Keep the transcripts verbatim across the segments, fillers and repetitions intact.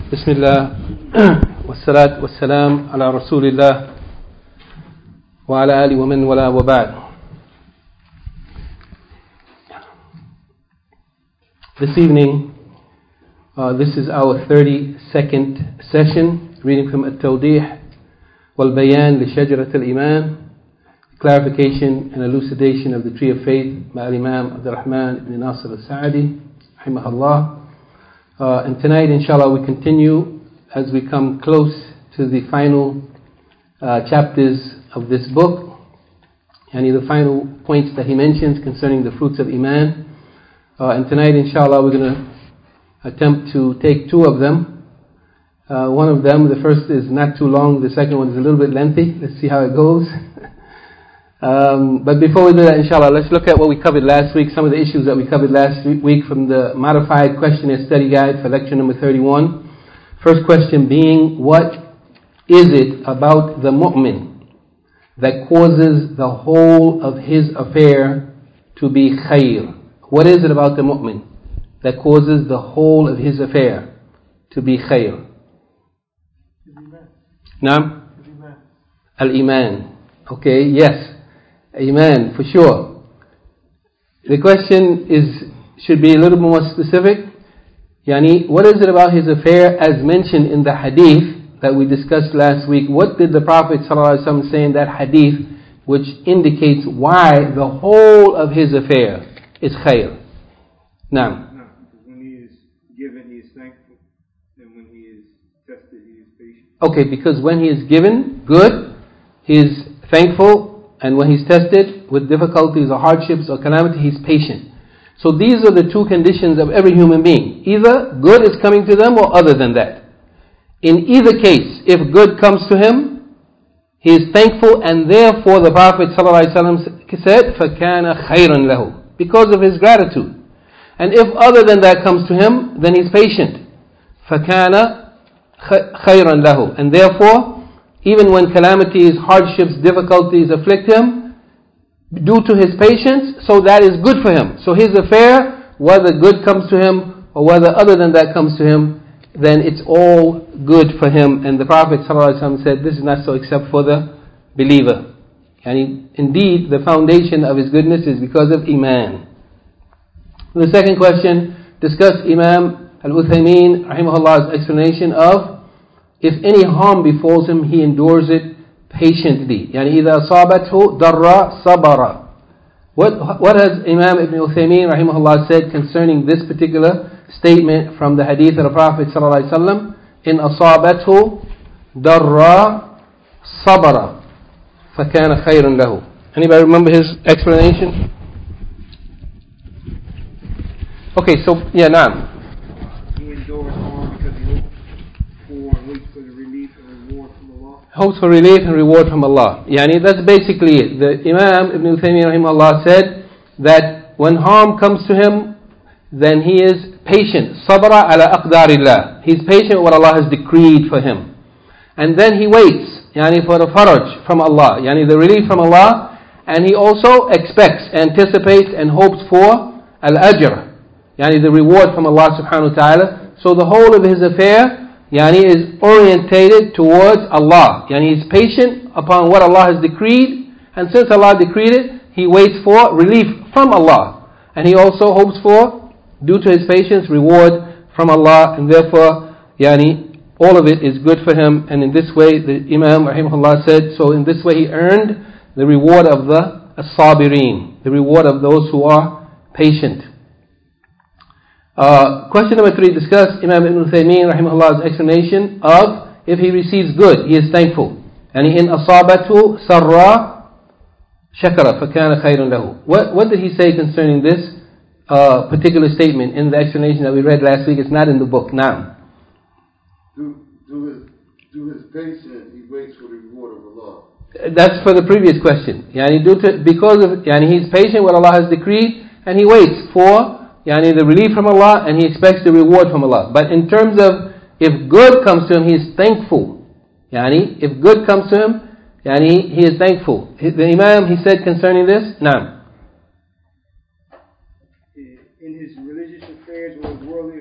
بسم الله والصلاة والسلام على رسول الله وعلى آله ومن والاه وبعد. This evening, uh, this is our thirty-second session, reading from At-Tawdih wal-Bayan li-Shajarat al-Iman, clarification and elucidation of the Tree of Faith by Imam Abdul Rahman ibn Nasir al-Sa'di, rahimahullah. Uh, and tonight, inshallah, we continue as we come close to the final uh, chapters of this book, and the final points that he mentions concerning the fruits of Iman. Uh, and tonight, inshallah, we're going to attempt to take two of them. Uh, one of them, the first is not too long, the second one is a little bit lengthy. Let's see how it goes. Um, but before we do that, inshallah, let's look at what we covered last week, some of the issues that we covered last week from the modified questionnaire study guide for lecture number thirty-one. First question being, what is it about the mu'min that causes the whole of his affair to be khayr? What is it about the mu'min that causes the whole of his affair to be khayr? Naam? Al-Iman. Okay, yes. Iman, for sure. The question is should be a little more specific. Yani, what is it about his affair as mentioned in the hadith that we discussed last week? What did the Prophet ﷺ say in that hadith which indicates why the whole of his affair is khair? Naam. No, because when he is given, he is thankful, and when he is tested, he is patient. Okay, because when he is given good, he is thankful. And when he's tested with difficulties or hardships or calamity, he's patient. So these are the two conditions of every human being. Either good is coming to them or other than that. In either case, if good comes to him, he is thankful, and therefore the Prophet ﷺ said, فَكَانَ خَيْرًا لَهُ, because of his gratitude. And if other than that comes to him, then he's patient. فَكَانَ خَيْرًا لَهُ, and therefore, even when calamities, hardships, difficulties afflict him, due to his patience, so that is good for him. So his affair, whether good comes to him or whether other than that comes to him, then it's all good for him. And the Prophet ﷺ said, this is not so except for the believer. And indeed, the foundation of his goodness is because of Iman. The second question, discussed Imam Al-Uthaymeen rahimahullah's explanation of, if any harm befalls him, he endures it patiently. يعني إذا أصابته ضر صبر. What what has Imam Ibn Uthaymeen rahimahullah said concerning this particular statement from the hadith of the Prophet sallallahu alaihi wasallam? إن أصابته ضر صبر فكان خيرا له. Anybody remember his explanation? Okay, so yeah, naam. He endures harm because he hopes for and waits for the relief and reward from Allah. Hopes for relief and reward from Allah. Yani that's basically it. The Imam Ibn Uthaymeen rahimahullah said that when harm comes to him, then he is patient. Sabra ala aqdarillah. He's patient with what Allah has decreed for him. And then he waits, yani for the faraj from Allah, yani the relief from Allah, and he also expects, anticipates and hopes for al-ajr, yani the reward from Allah subhanahu wa ta'ala. So the whole of his affair Yani is orientated towards Allah. Yani he's patient upon what Allah has decreed, and since Allah decreed it, he waits for relief from Allah, and he also hopes for, due to his patience, reward from Allah, and therefore, yani all of it is good for him. And in this way, the Imam rahimahullah said, so in this way he earned the reward of the as-sabirin, the reward of those who are patient. Uh, question number three, discuss Imam Ibn Uthaymeen rahimahullah's explanation of if he receives good, he is thankful. And in asabatu sarra shakara fakana khayrun lahu. What what did he say concerning this uh, particular statement in the explanation that we read last week? It's not in the book now. Do do his do his patience, he waits for the reward of Allah. That's for the previous question. Yani due to because of yani he's patient with what Allah has decreed, and he waits for Yani the relief from Allah, and he expects the reward from Allah. But in terms of if good comes to him, he is thankful. Yani if good comes to him, yani he is thankful. The Imam, he said concerning this, Naam. In his religious affairs or his worldly affairs,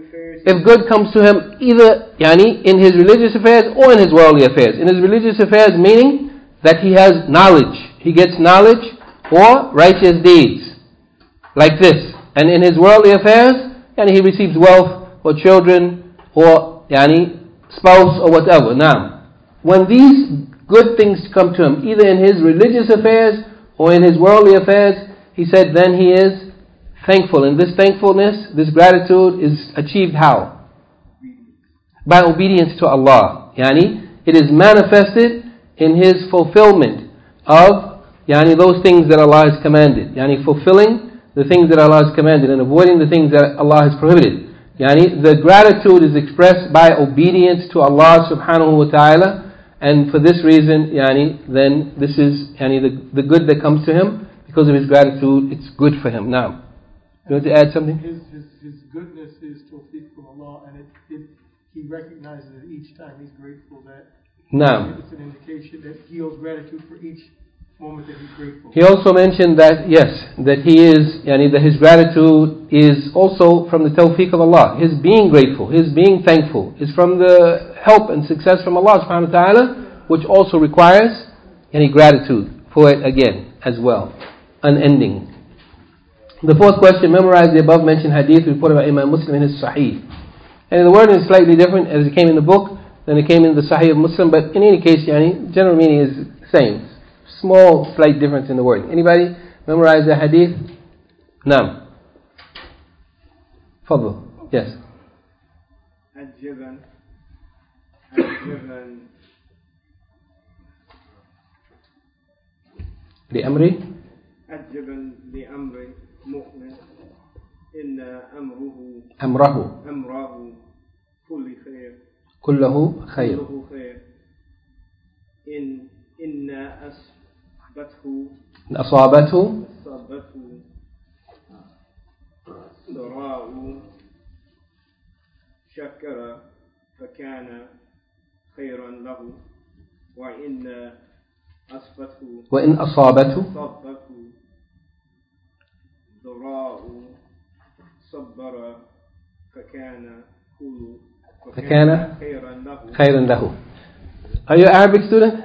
if good comes to him either yani, in his religious affairs or in his worldly affairs. In his religious affairs, meaning that he has knowledge. He gets knowledge or righteous deeds, like this. And in his worldly affairs, yani, he receives wealth or children or yani, spouse or whatever. Now, when these good things come to him, either in his religious affairs or in his worldly affairs, he said then he is thankful. And this thankfulness, this gratitude is achieved how? By obedience to Allah. Yani, it is manifested in his fulfillment of yani, those things that Allah has commanded. Yani, fulfilling the things that Allah has commanded and avoiding the things that Allah has prohibited. Yani, the gratitude is expressed by obedience to Allah subhanahu wa ta'ala, and for this reason, yani, then this is yani, the, the good that comes to him because of his gratitude, it's good for him. Now, you want to add something? His, his, his goodness is tawfiq from Allah, and it, it, he recognizes it each time he's grateful that now, it's an indication that he owes gratitude for each moment that he's grateful. He also mentioned that, yes, that he is, yani, that his gratitude is also from the tawfiq of Allah. His being grateful, his being thankful is from the help and success from Allah subhanahu wa ta'ala, which also requires any gratitude for it again as well, unending. The fourth question, memorize the above mentioned hadith reported by Imam Muslim in his Sahih. And the wording is slightly different as it came in the book than it came in the Sahih of Muslim, but in any case, yani, general meaning is the same. Small, slight difference in the word. Anybody memorize the hadith? Naam. Fadl. Yes. الجبن الجبن لأمري الجبن لأمر مؤمن إن أمره أمره أمره كل خير كله خير كله خير إن إن أصابته أصابته أصابته ضراء شكر فكان خيرا له وإن أصابته وإن أصابته أصابته ضراء صبر فكان كل فكان خيرا له خيرا له. Are you an Arabic student?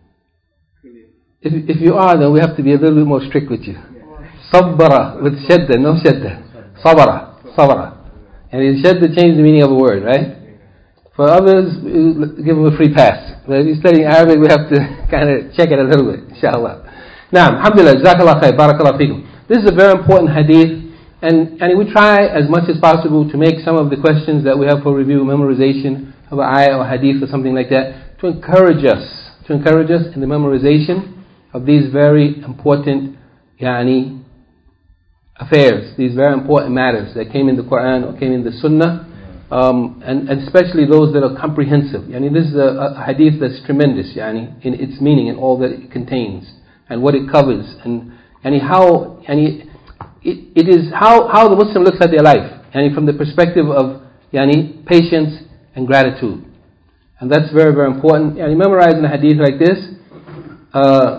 If, if you are, then we have to be a little bit more strict with you. Sabbara with shadda, no shadda. Sabara, sabara. And in shadda change the meaning of a word, right? For others, give them a free pass. But if you're studying Arabic, we have to kind of check it a little bit, inshallah. Now, alhamdulillah, jazakallah khair, barakallah feekum. This is a very important hadith, and, and we try as much as possible to make some of the questions that we have for review, memorization of an ayah or hadith or something like that, to encourage us, to encourage us in the memorization of these very important yani, affairs, these very important matters that came in the Quran or came in the Sunnah, um, and, and especially those that are comprehensive. Yani, this is a, a hadith that's tremendous yani, in its meaning and all that it contains and what it covers, and yani, how yani, it, it is how, how the Muslim looks at their life yani, from the perspective of yani, patience and gratitude. And that's very, very important. Yani, memorizing a hadith like this uh,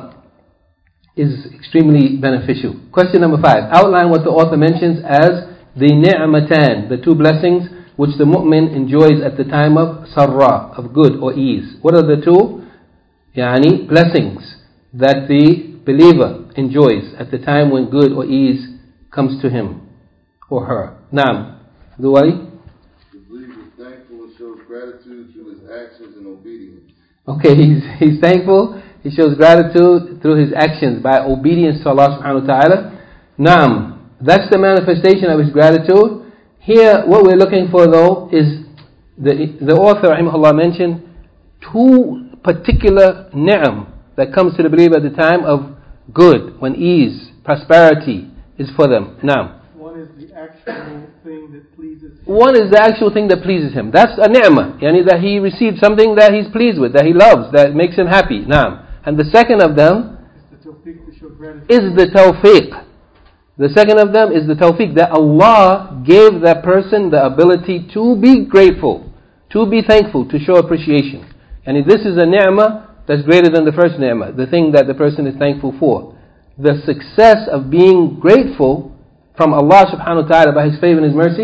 is extremely beneficial. Question number five. Outline what the author mentions as the ni'matan, the two blessings which the mu'min enjoys at the time of sarra, of good or ease. What are the two? Yani, blessings that the believer enjoys at the time when good or ease comes to him or her. Naam. Duwali? The believer is thankful and shows gratitude through his actions and obedience. Okay, he's, he's thankful. He shows gratitude through his actions by obedience to Allah subhanahu wa ta'ala. Naam, that's the manifestation of his gratitude. Here, what we're looking for though is the the author rahimahullah mentioned two particular ni'am that comes to the believer at the time of good, when ease, prosperity is for them. Naam. One is the actual thing that pleases him. One is the actual thing that pleases him. That's a ni'mah. Yani that he received something that he's pleased with, that he loves, that makes him happy. Naam. And the second of them It's the tawfiq to show gratitude. is the tawfiq. The second of them is the tawfiq, that Allah gave that person the ability to be grateful, to be thankful, to show appreciation. And this is a ni'mah that's greater than the first ni'mah, the thing that the person is thankful for. The success of being grateful from Allah subhanahu wa ta'ala by His favor and His mercy,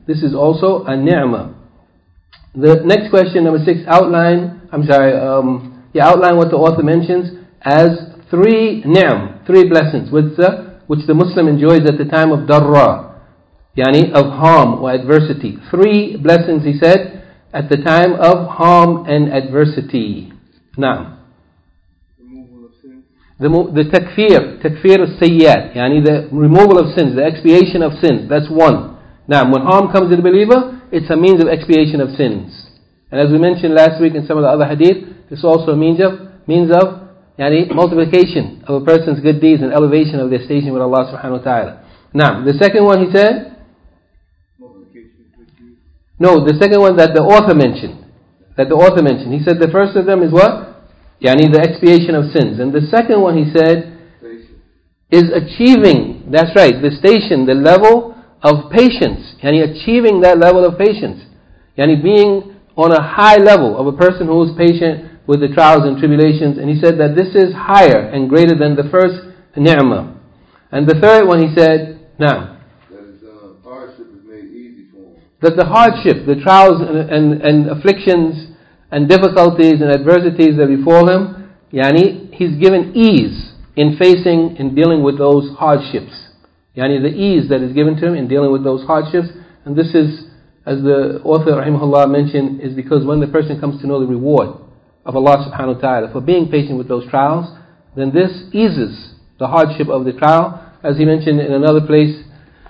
This is also a ni'mah. The next question, number six, outline, I'm sorry, um, yeah, outline what the author mentions as three ni'am, three blessings, which the, which the Muslim enjoys at the time of darra, yani of harm or adversity. Three blessings, he said, at the time of harm and adversity. Now, Removal of sin. the, the takfir, takfir al-sayyat, yani the removal of sins, the expiation of sins, that's one. Now, when harm comes to the believer, it's a means of expiation of sins. And as we mentioned last week in some of the other hadith, it's also a means of, means of yani, multiplication of a person's good deeds and elevation of their station with Allah subhanahu wa ta'ala. Now, the second one he said, Multiplication of good deeds. no, the second one that the author mentioned, that the author mentioned, he said the first of them is what? Yani the expiation of sins. And the second one he said is achieving, that's right, the station, the level of patience, yani achieving that level of patience, yani being on a high level of a person who is patient with the trials and tribulations. And he said that this is higher and greater than the first ni'mah. And the third one he said, now, That his uh, hardship is made easy for him. that the hardship, the trials and, and, and afflictions and difficulties and adversities that befall him, yani he's given ease in facing and dealing with those hardships. Yani the ease that is given to him in dealing with those hardships. And this is, as the author rahimahullah mentioned, is because when the person comes to know the reward of Allah subhanahu wa ta'ala for being patient with those trials, then this eases the hardship of the trial. As he mentioned in another place,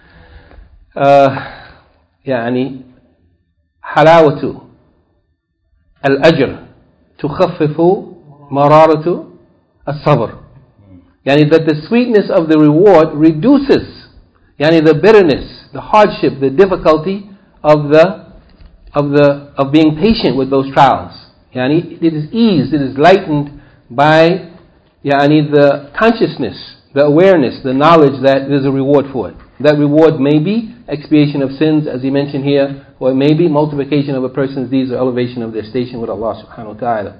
uh, يعني حلاوة الأجر تخفف مرارة الصبر. Yani that the sweetness of the reward reduces, yani the bitterness, the hardship, the difficulty of the of the of being patient with those trials. Yani it is eased, it is lightened by yani the consciousness, the awareness, the knowledge that there's a reward for it. That reward may be expiation of sins, as he mentioned here, or it may be multiplication of a person's deeds or elevation of their station with Allah subhanahu wa ta'ala.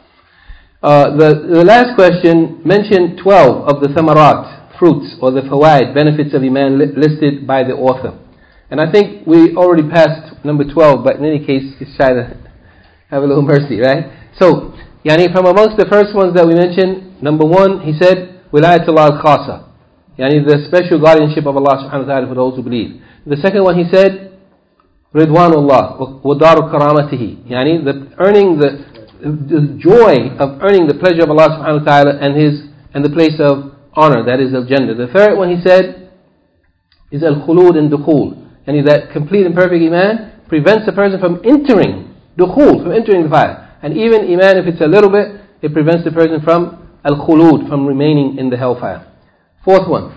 Uh, the, the last question mentioned twelve of the thamarat, fruits, or the fawaid, benefits of Iman li- listed by the author. And I think we already passed number twelve, but in any case, just try to have a little mercy, right? So, yani from amongst the first ones that we mentioned, number one, he said, Wilayatullah al-khasa, yani the special guardianship of Allah subhanahu wa ta'ala for those who believe. The second one he said, Ridwanullah, wa daru karamatihi, yani the earning the the joy of earning the pleasure of Allah subhanahu wa ta'ala and his and the place of honor, that is al-Jannah. The third one he said is al-khulud and dukhul, and that complete and perfect iman prevents a person from entering dukhul, from entering the fire. And even iman, if it's a little bit, it prevents the person from al-khulud, from remaining in the hellfire. Fourth one,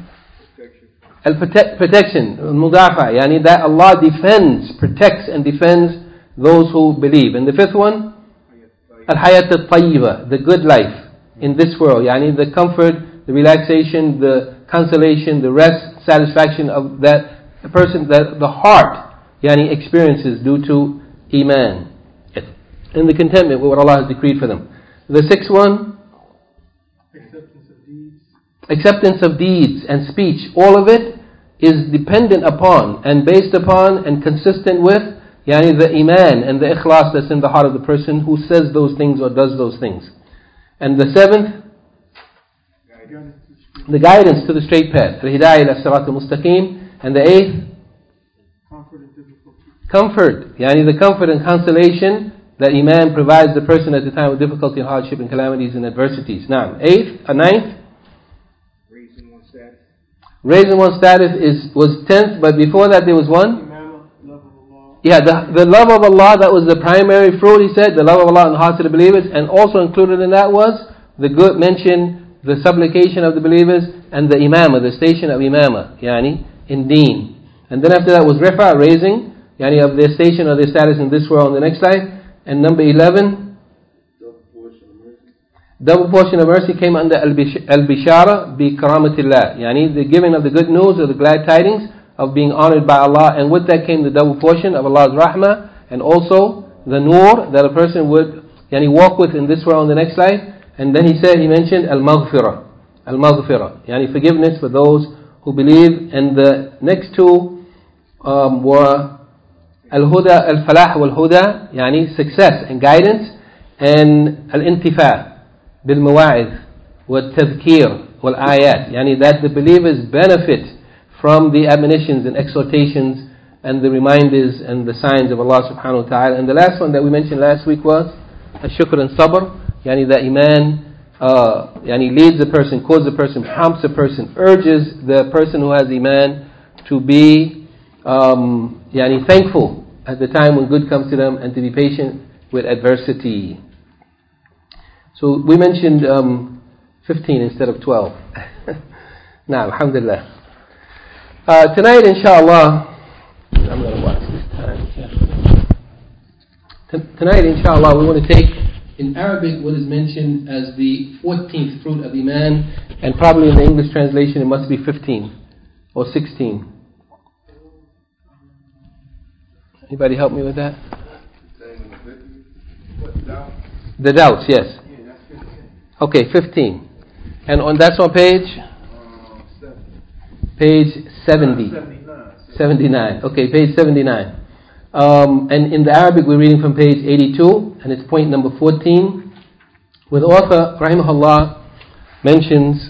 al-protection, al-mudafa, yani that Allah defends, protects and defends those who believe. And the fifth one, al-hayat al-tayyiba, the good life in this world, yani the comfort, the relaxation, the consolation, the rest, satisfaction of that the person, that the heart, yani experiences due to iman, and the contentment with what Allah has decreed for them. The sixth one, acceptance of deeds, acceptance of deeds and speech. All of it is dependent upon and based upon and consistent with yani the iman and the ikhlas that's in the heart of the person who says those things or does those things. And the seventh, the guidance to the straight path, al-hidayah ila sirat al-mustaqim. And the eighth, comfort and difficulty, comfort, yani the comfort and consolation that iman provides the person at the time of difficulty and hardship and calamities and adversities. Now, eighth, a ninth, Raising one's status. raising one's status is was tenth, but before that there was one. imama, love of Allah, Yeah, the, the love of Allah, that was the primary fruit, he said, the love of Allah in the hearts of the believers, and also included in that was the good mention, the supplication of the believers, and the imama, the station of imama, yani, in deen. And then after that was rifa, raising, yani, of their station or their status in this world and the next life. And number eleven, Double portion of mercy. double portion of mercy came under al-bishara bi karamatillah, yani the giving of the good news or the glad tidings of being honored by Allah, and with that came the double portion of Allah's rahmah, and also the nur that a person would yani walk with in this world and the next life. And then he said, he mentioned al-maghfirah, al-maghfirah, yani forgiveness for those who believe. And the next two um, were الهدى الفلاح والهدى يعني success and guidance, and الانتفاع بالمواعظ والتذكير والآيات يعني that the believers benefit from the admonitions and exhortations and the reminders and the signs of Allah subhanahu wa ta'ala. And the last one that we mentioned last week was الشكر and sabr, يعني the iman uh, يعني leads the person, causes the person, prompts the person, urges the person who has iman to be um, يعني thankful at the time when good comes to them and to be patient with adversity. So we mentioned um, fifteen instead of twelve. Now, alhamdulillah. Uh, tonight, inshallah, I'm going to watch this time. T- tonight, inshallah, we want to take in Arabic what is mentioned as the fourteenth fruit of Iman, and probably in the English translation it must be fifteen or sixteen. Anybody help me with that? The doubts, yes. Okay, fifteen. And on that's on page? Page seventy. seventy-nine. Okay, page seventy-nine. Um, and in the Arabic we're reading from page eighty-two, and it's point number fourteen, where the author, rahimahullah, mentions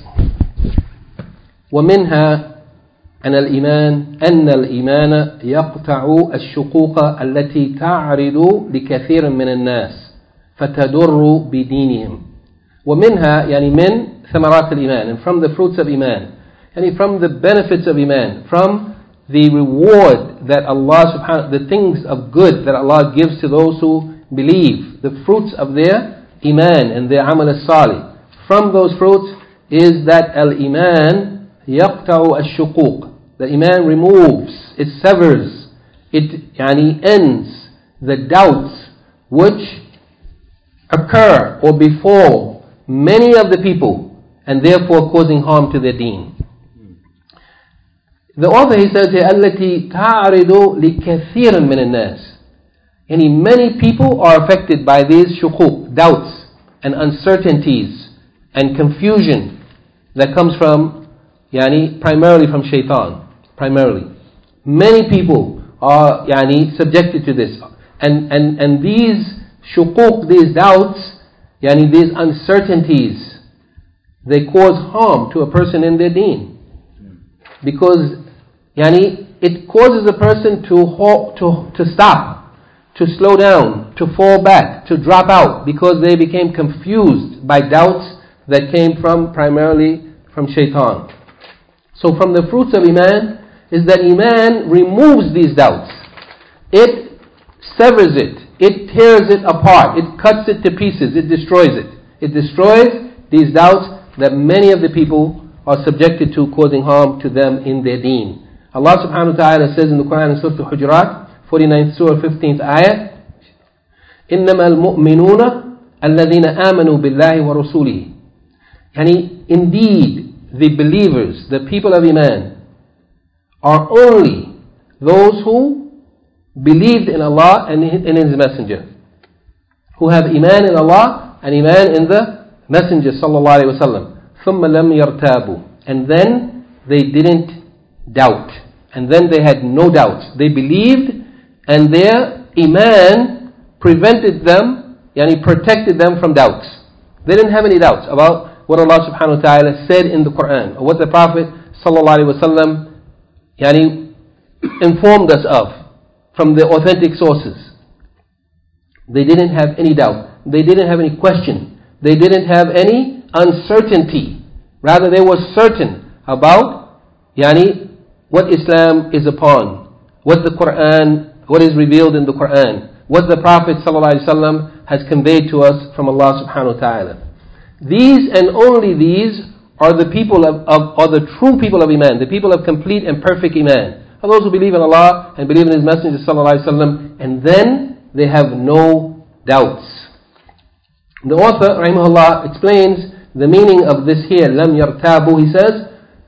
وَمِنْهَا أن الإيمان أن الإيمان يقطع الشقوق التي تعرض لكثير من الناس فتضر بدينهم. ومنها يعني من ثمرات الإيمان, and from the fruits of Iman, and from the benefits of Iman, from the reward that Allah subhanahu, the things of good that Allah gives to those who believe, the fruits of their Iman and their amal as-salih. From those fruits is that al-Iman يقطع الشقوق. The Iman removes, it severs, it يعني ends the doubts which occur or befall many of the people, and therefore causing harm to their deen. The author, he says here, التي تعرض لكثير من الناس. And many people are affected by these shuquq, doubts and uncertainties and confusion that comes from, yani, primarily from shaitan. Primarily, many people are yani subjected to this, and and and these shuquq, these doubts, yani these uncertainties, they cause harm to a person in their deen, because yani it causes a person to halt, to to stop, to slow down, to fall back, to drop out, because they became confused by doubts that came from primarily from shaitan. So from the fruits of Iman is that Iman removes these doubts. It severs it. It tears it apart. It cuts it to pieces. It destroys it. It destroys these doubts that many of the people are subjected to, causing harm to them in their deen. Allah subhanahu wa ta'ala says in the Quran in Surah Al-Hujurat, forty-ninth Surah, fifteenth ayat, إِنَّمَا الْمُؤْمِنُونَ الَّذِينَ آمَنُوا بِاللَّهِ وَرُسُولِهِ. Yani, indeed, the believers, the people of Iman, are only those who believed in Allah and in His Messenger, who have Iman in Allah and Iman in the Messenger sallallahu alaihi wasallam. ثُمَّ لَمْ يَرْتَابُوا. And then they didn't doubt, and then they had no doubts. They believed, and their Iman prevented them, yani protected them from doubts. They didn't have any doubts about what Allah subhanahu wa ta'ala said in the Quran, or what the Prophet sallallahu alaihi wasallam yani informed us of from the authentic sources. They didn't have any doubt. They didn't have any question. They didn't have any uncertainty. Rather, they were certain about yani what Islam is upon, what the Quran, what is revealed in the Quran, what the Prophet ﷺ has conveyed to us from Allah subhanahu wa ta'ala. These and only these are the people of, of are the true people of Iman, the people of complete and perfect Iman, are those who believe in Allah and believe in His Messenger sallallahu alaihi wasallam, and then they have no doubts. The author, rahimahullah, explains the meaning of this here, lam yartabu. He says,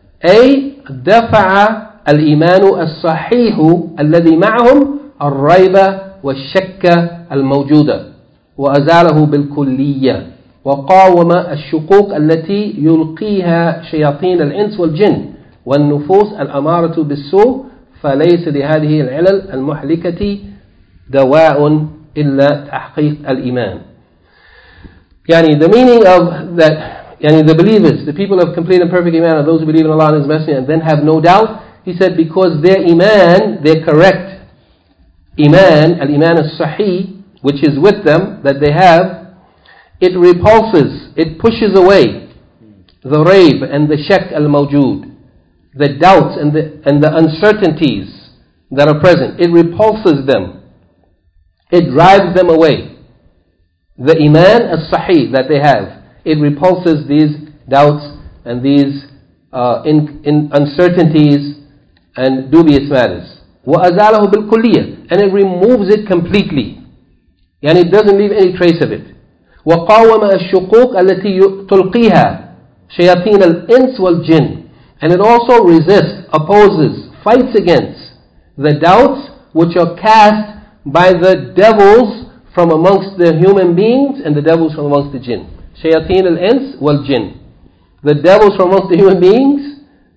أي دفع الإيمان الصحيح الذي معهم الريب والشك الموجودة وأزاله بالكلية وقاوم الشقوق التي يلقيها شياطين الإنس والجن والنفوس الأمارة بالسوء فليس لهذه العلل المحلكة دواء إلا تحقيق الإيمان. يعني the meaning of that, yani the believers, the people of complete and perfect iman are those who believe in Allah and His Messenger and then have no doubt. He said because their iman, their correct iman, al-iman al-sahih, which is with them, that they have, it repulses, it pushes away the rayb and the shak al-mawjood, the doubts and the, and the uncertainties that are present. It repulses them. It drives them away. The iman al-sahih that they have, it repulses these doubts and these uh, in, in uncertainties and dubious matters. وَأَزَالَهُ بِالْكُلِّيَّةِ, and it removes it completely. And it doesn't leave any trace of it. وَقَاوَمَ الشُّقُوقَ الَّتِي تُلْقِيهَا شَيَاطِينَ الْإِنسِ وَالْجِنِّ, and it also resists, opposes, fights against the doubts which are cast by the devils from amongst the human beings and the devils from amongst the jinn. شَيَاطِينَ الْإِنسِ وَالْجِنِّ, the devils from amongst the human beings.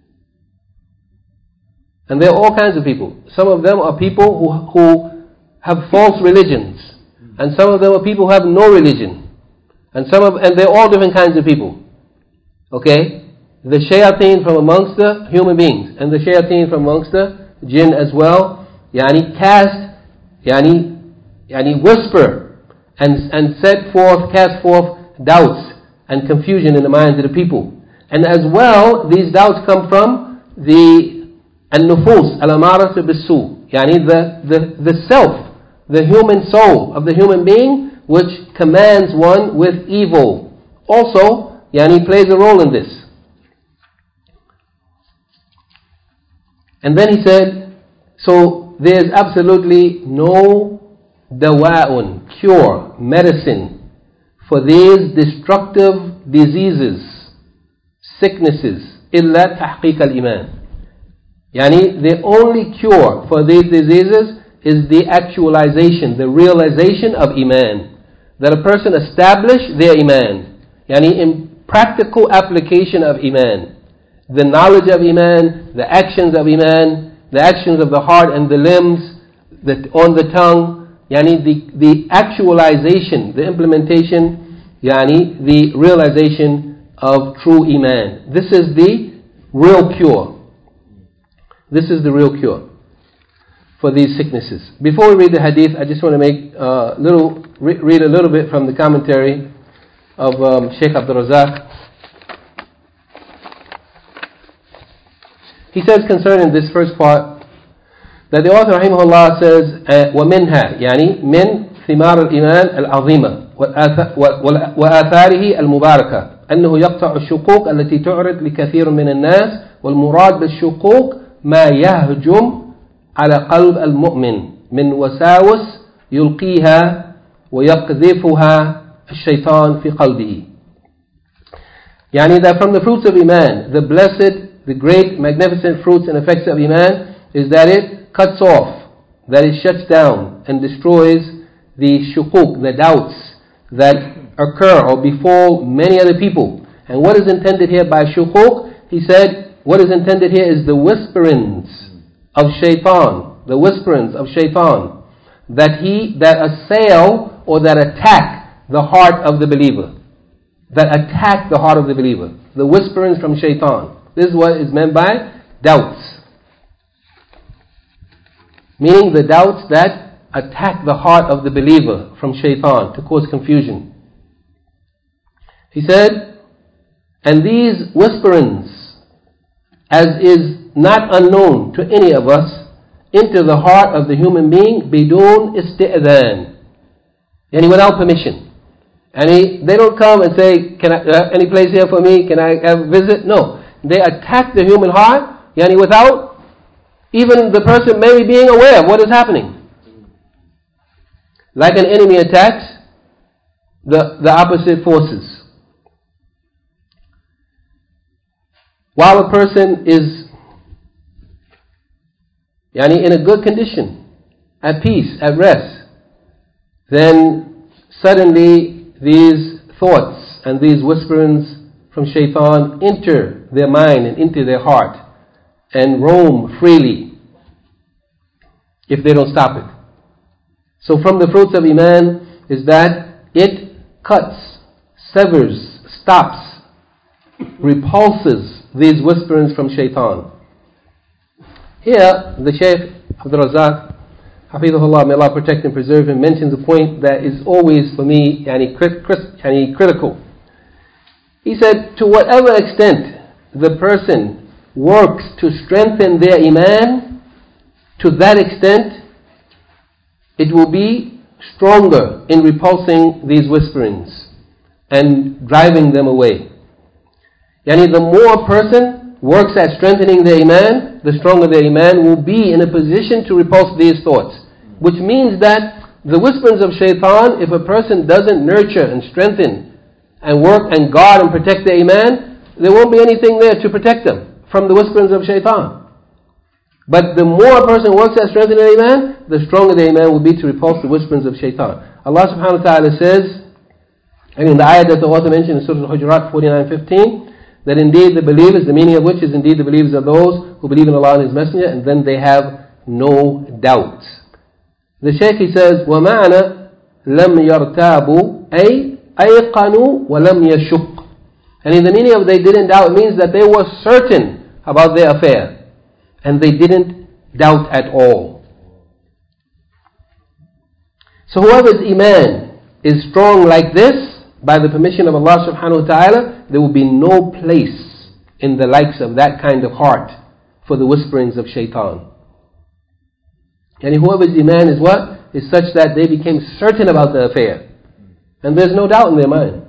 And there are all kinds of people. Some of them are people who, who have false religions. And some of them are people who have no religion. And some of, and they're all different kinds of people. Okay? The shayateen from amongst the human beings. And the shayateen from amongst the jinn as well. Yani cast, yani, yani whisper. And, and set forth, cast forth doubts and confusion in the minds of the people. And as well, these doubts come from the النفوس الأمارة بالسوء, يعني the, the, the self, the human soul of the human being, which commands one with evil, also يعني plays a role in this. And then he said, so there is absolutely no dawa'un, cure, medicine for these destructive diseases, sicknesses, إلا تحقيق الإيمان. Yani the only cure for these diseases is the actualization, the realization of Iman. That a person establish their Iman. Yani in practical application of Iman. The knowledge of Iman, the actions of Iman, the actions of the heart and the limbs, the, on the tongue. Yani the, the actualization, the implementation, yani the realization of true Iman. This is the real cure. This is the real cure for these sicknesses. Before we read the hadith, I just want to make a uh, little re- read a little bit from the commentary of um, Shaykh Abdul Razak. He says concerning this first part that the author rahimahullah says وَمِنْهَا يعني من ثمار الإيمان العظيمة وآثاره المباركة أنه يقطع الشقوق التي تعرض لكثير من الناس والمراد بالشقوق ما يهجم على قلب المؤمن من وساوس يلقيها ويقذفها الشيطان في قلبه. يعني that from the fruits of Iman, the blessed, the great, magnificent fruits and effects of Iman is that it cuts off, that it shuts down and destroys the shuquk, the doubts that occur or befall many other people. And what is intended here by shuquk? He said, what is intended here is the whisperings of shaitan, the whisperings of shaitan that he that assail or that attack the heart of the believer, that attack the heart of the believer. The whisperings from shaitan. This is what is meant by doubts, meaning the doubts that attack the heart of the believer from shaitan to cause confusion. He said, and these whisperings, as is not unknown to any of us, into the heart of the human being, bidun isti'adhan, yani without permission. And he, they don't come and say, can I, uh, any place here for me? Can I have a visit? No. They attack the human heart, yani without even the person maybe being aware of what is happening. Like an enemy attacks the, the opposite forces. While a person is yani in a good condition, at peace, at rest, then suddenly these thoughts and these whisperings from shaitan enter their mind and into their heart and roam freely if they don't stop it. So from the fruits of Iman is that it cuts, severs, stops, repulses these whisperings from shaitan. Here, the Shaykh Abdul Razak, Hafidhullah, may Allah protect and preserve him, mentions a point that is always for me yani, crit- crit- yani, critical. He said, to whatever extent the person works to strengthen their Iman, to that extent it will be stronger in repulsing these whisperings and driving them away. Yani the more a person works at strengthening their Iman, the stronger their Iman will be in a position to repulse these thoughts. Which means that the whisperings of shaitan, if a person doesn't nurture and strengthen and work and guard and protect their Iman, there won't be anything there to protect them from the whisperings of shaitan. But the more a person works at strengthening their Iman, the stronger their Iman will be to repulse the whisperings of shaitan. Allah subhanahu wa ta'ala says, I mean the ayah that the author mentioned in Surah Al-Hujurat forty-nine fifteen, that indeed the believers, the meaning of which is indeed the believers are those who believe in Allah and His Messenger, and then they have no doubt. The Shaykh he says, وَمَعْنَا لَمْ يَرْتَابُوا أي أَيْقَنُوا وَلَمْ يَشُقْ. And in the meaning of they didn't doubt, it means that they were certain about their affair. And they didn't doubt at all. So whoever's Iman is strong like this, by the permission of Allah subhanahu wa ta'ala, there will be no place in the likes of that kind of heart for the whisperings of shaitan. And whoever's Iman is what? Is such that they became certain about the affair. And there's no doubt in their mind.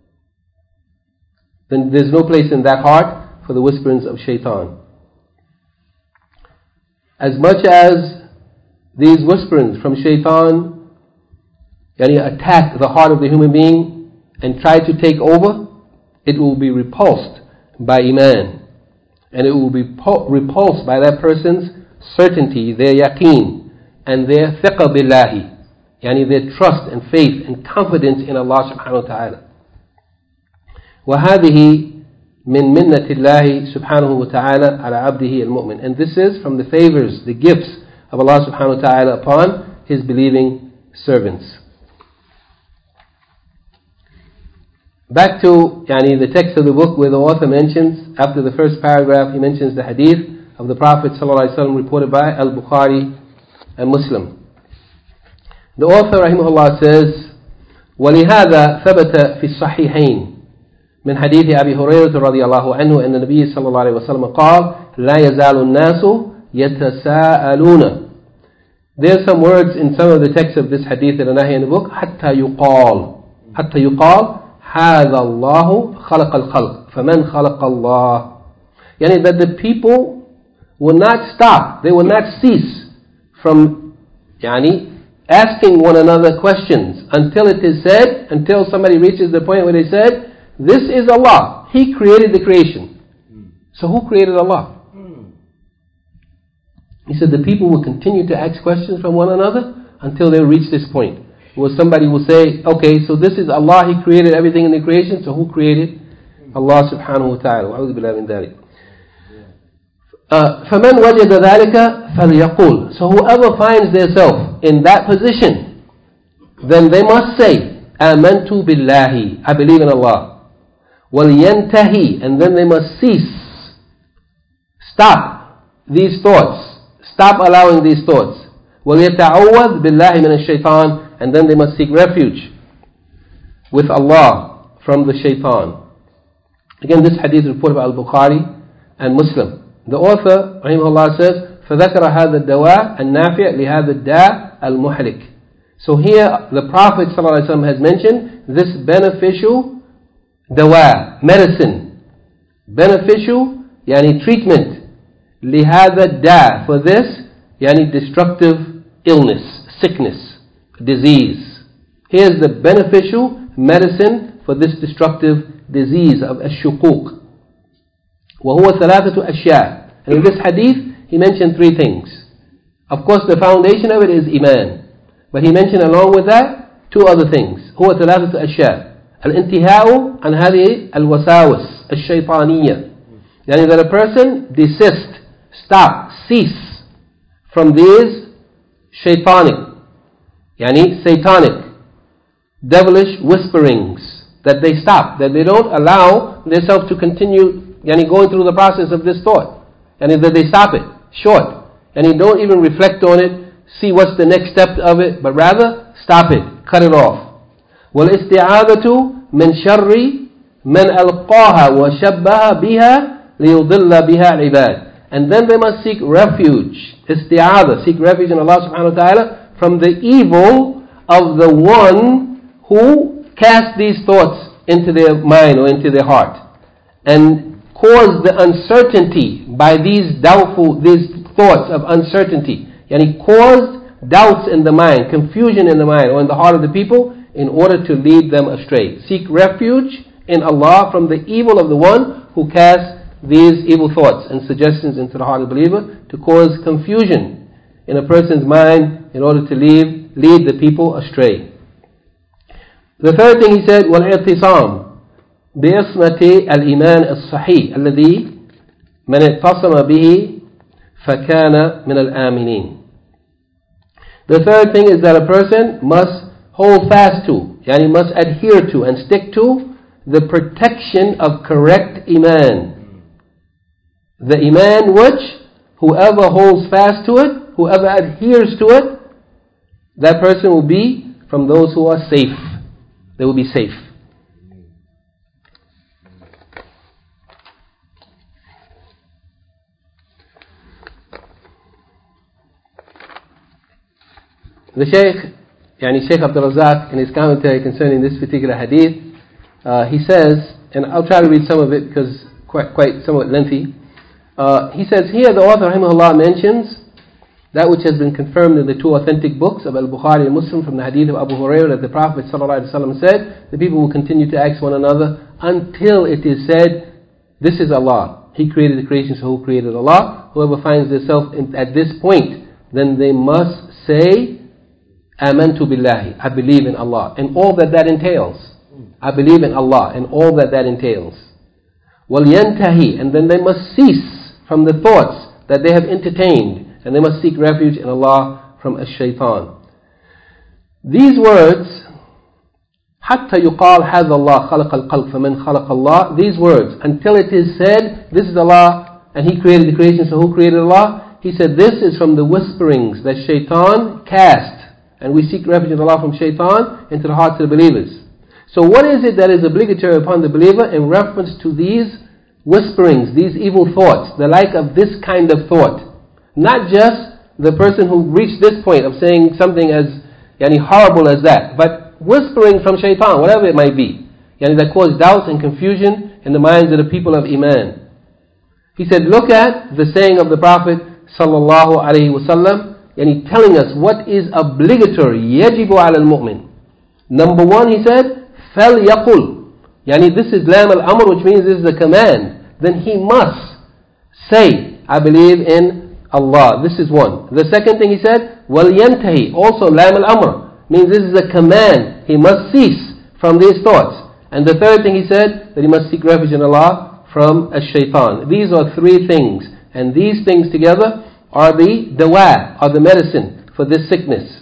Then there's no place in that heart for the whisperings of shaitan. As much as these whisperings from shaitan yani attack the heart of the human being and try to take over, it will be repulsed by Iman. And it will be repulsed by that person's certainty, their yaqeen, and their thiqa billahi, yani their trust and faith and confidence in Allah subhanahu wa ta'ala. وَهَذِهِ min minnatillahi subhanahu wa ta'ala ala abdihi al-mu'min. And this is from the favors, the gifts of Allah subhanahu wa ta'ala upon His believing servants. Back to yani, the text of the book where the author mentions, after the first paragraph, he mentions the hadith of the Prophet sallallahu alaihi wasallam reported by Al-Bukhari and Muslim. The author rahimahullah says, وَلِهَذَا ثَبَتَ فِي الصَّحِيحَيْنِ من حديث أبي هريرة رضي الله عنه أن النبي صلى الله عليه وسلم قال لا يزال الناس يتساءلون. There are some words in some of the texts of this hadith that are not here in the book. حتى يقال حتى يقال هذا الله خلق الخلق فمن خلق الله. Yani that the people will not stop, they will not cease from yani asking one another questions until it is said, until somebody reaches the point where they said, this is Allah. He created the creation. So who created Allah? He said the people will continue to ask questions from one another until they reach this point. Where somebody will say, okay, so this is Allah, He created everything in the creation, so who created? Allah subhanahu wa ta'ala. وَأَعُوذُ بِاللَّهِ مِنْ ذَلِكَ. فَمَنْ وَجَدَ ذَلِكَ فَلْيَقُولْ. So whoever finds themselves in that position, then they must say, آمَنْتُ بِاللَّهِ, I believe in Allah. وَلْيَنْتَهِي, and then they must cease. Stop these thoughts. Stop allowing these thoughts. وَلْيَتَعَوَّذْ بِاللَّهِ مِنَ الشَّيْطَانِ, and then they must seek refuge with Allah from the shaitan. Again, this hadith is reported by Al-Bukhari and Muslim. The author, rahimahullah, says, فَذَكَرَ هَذَا الدَّوَاء النَّافِعِ لِهَذَا الدَّاء الْمُحْلِكِ. So here, the Prophet ﷺ has mentioned this beneficial dawa, medicine, beneficial, yani treatment, lihada da, for this, yani destructive illness, sickness, disease. Here's the beneficial medicine for this destructive disease of ash-shuquq. وَهُوَ ثَلَاثَةُ أَشْيَاء. And in this hadith, he mentioned three things. Of course, the foundation of it is Iman. But he mentioned along with that, two other things. هُوَ ثَلَاثَةُ أَشْياء. الانتهاء عن هذه الوساوس الشيطانية. Yani that a person desist, stop, cease from these shaitanic, yani satanic, devilish whisperings, that they stop, that they don't allow themselves to continue yani going through the process of this thought, and that they stop it short, and you don't even reflect on it, see what's the next step of it, but rather stop it, cut it off. وَالْإِسْتِعَاذَةُ مِنْ شَرِّ مَنْ أَلْقَاهَا وَشَبَّهَ بِهَا لِيُضِلَّ بِهَا الْعِبَادِ. And then they must seek refuge, isti'adha, seek refuge in Allah subhanahu wa ta'ala from the evil of the one who cast these thoughts into their mind or into their heart, and cause the uncertainty by these doubtful, these thoughts of uncertainty. And he caused doubts in the mind, confusion in the mind or in the heart of the people in order to lead them astray. Seek refuge in Allah from the evil of the one who casts these evil thoughts and suggestions into the heart of the believer to cause confusion in a person's mind in order to lead, lead the people astray. The third thing he said, وَالْإِعْتِصَامِ بِإِصْمَةِ الْإِيمَانِ الصَّحِيحِ الَّذِي مَنْ اعْتَصَمَ بِهِ فَكَانَ مِنَ الْآمِنِينَ. The third thing is that a person must hold fast to, yani must adhere to and stick to the protection of correct iman. The iman which whoever holds fast to it, whoever adheres to it, that person will be from those who are safe. They will be safe. The Shaykh, yani Shaykh Abdul Razak, in his commentary concerning this particular hadith, uh, he says, and I'll try to read some of it because quite, quite somewhat lengthy. Uh, he says here, the author rahimahullah mentions that which has been confirmed in the two authentic books of Al-Bukhari and Muslim from the hadith of Abu Hurairah, that the Prophet ﷺ said, the people will continue to ask one another until it is said, this is Allah. He created the creation, so who created Allah? Whoever finds themselves at this point, then they must say, Amantu billahi, I believe in Allah, and all that that entails. I believe in Allah, and all that that entails. وَلْيَنْتَهِ, and then they must cease from the thoughts that they have entertained, and they must seek refuge in Allah from ash-shaytan. These words, حَتَّى يُقَالْ هَذَا اللَّهُ خَلَقَ الْقَلْبَ فَمَنْ خَلَقَ اللَّهُ, these words, until it is said, this is Allah, and He created the creation, so who created Allah? He said, this is from the whisperings that shaitan cast, and we seek refuge in Allah from shaitan into the hearts of the believers. So what is it that is obligatory upon the believer in reference to these whisperings, these evil thoughts, the like of this kind of thought? Not just the person who reached this point of saying something as yani, horrible as that, but whispering from shaitan, whatever it might be, yani, that cause doubts and confusion in the minds of the people of Iman. He said, look at the saying of the Prophet sallallahu alaihi wasallam, yani telling us what is obligatory, yajibu ala al-mu'min. Number one, he said, فَلْيَقُلْ, yani this is lam al-amr, which means this is a command. Then he must say, I believe in Allah. This is one. The second thing he said, وَلْيَنْتَهِ, also lam al-amr, means this is a command. He must cease from these thoughts. And the third thing he said, that he must seek refuge in Allah from ash-shaytan. These are three things. And these things together are the dawa, are the medicine for this sickness.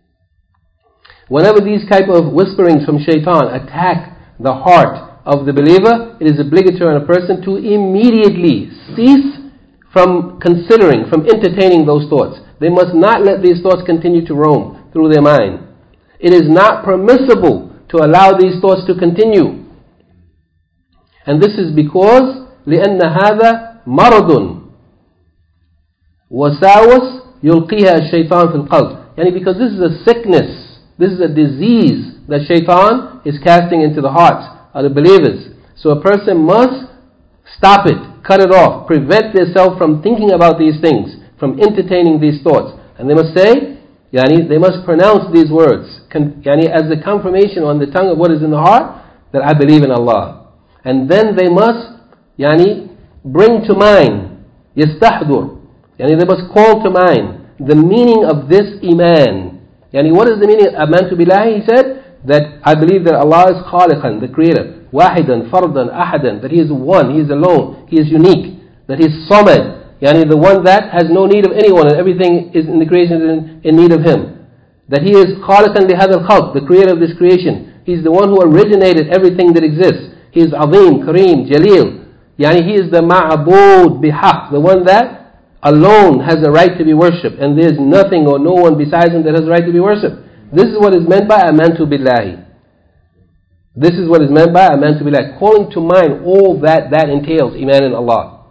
Whenever these type of whisperings from shaitan attack the heart of the believer, it is obligatory on a person to immediately cease from considering, from entertaining those thoughts. They must not let these thoughts continue to roam through their mind. It is not permissible to allow these thoughts to continue. And this is because لأن هذا مرض وساوس يلقيها الشيطان في القلب. Yani because this is a sickness, this is a disease that shaitan is casting into the hearts of the believers. So a person must stop it, cut it off, prevent themselves from thinking about these things, from entertaining these thoughts. And they must say, yani, they must pronounce these words, yani, as the confirmation on the tongue of what is in the heart, that I believe in Allah. And then they must yani, bring to mind, يستحضر, yani, they must call to mind the meaning of this iman. Yani, what is the meaning of amantu billahi? He said that I believe that Allah is khaliqan, the creator, wahidan, fardan, ahadan, that He is one, He is alone, He is unique, that He is samad, Yani the one that has no need of anyone and everything is in the creation in, in need of him. That he is khaliqan li hadha al-khalq, the creator of this creation. He's the one who originated everything that exists. He is Azim, Kareem, Jaleel. Yani he is the ma'abood bihaq, the one that alone has the right to be worshipped, and there is nothing or no one besides him that has the right to be worshipped. This is what is meant by amantu billahi. This is what is meant by amantu billahi. Calling to mind all that that entails, iman in Allah.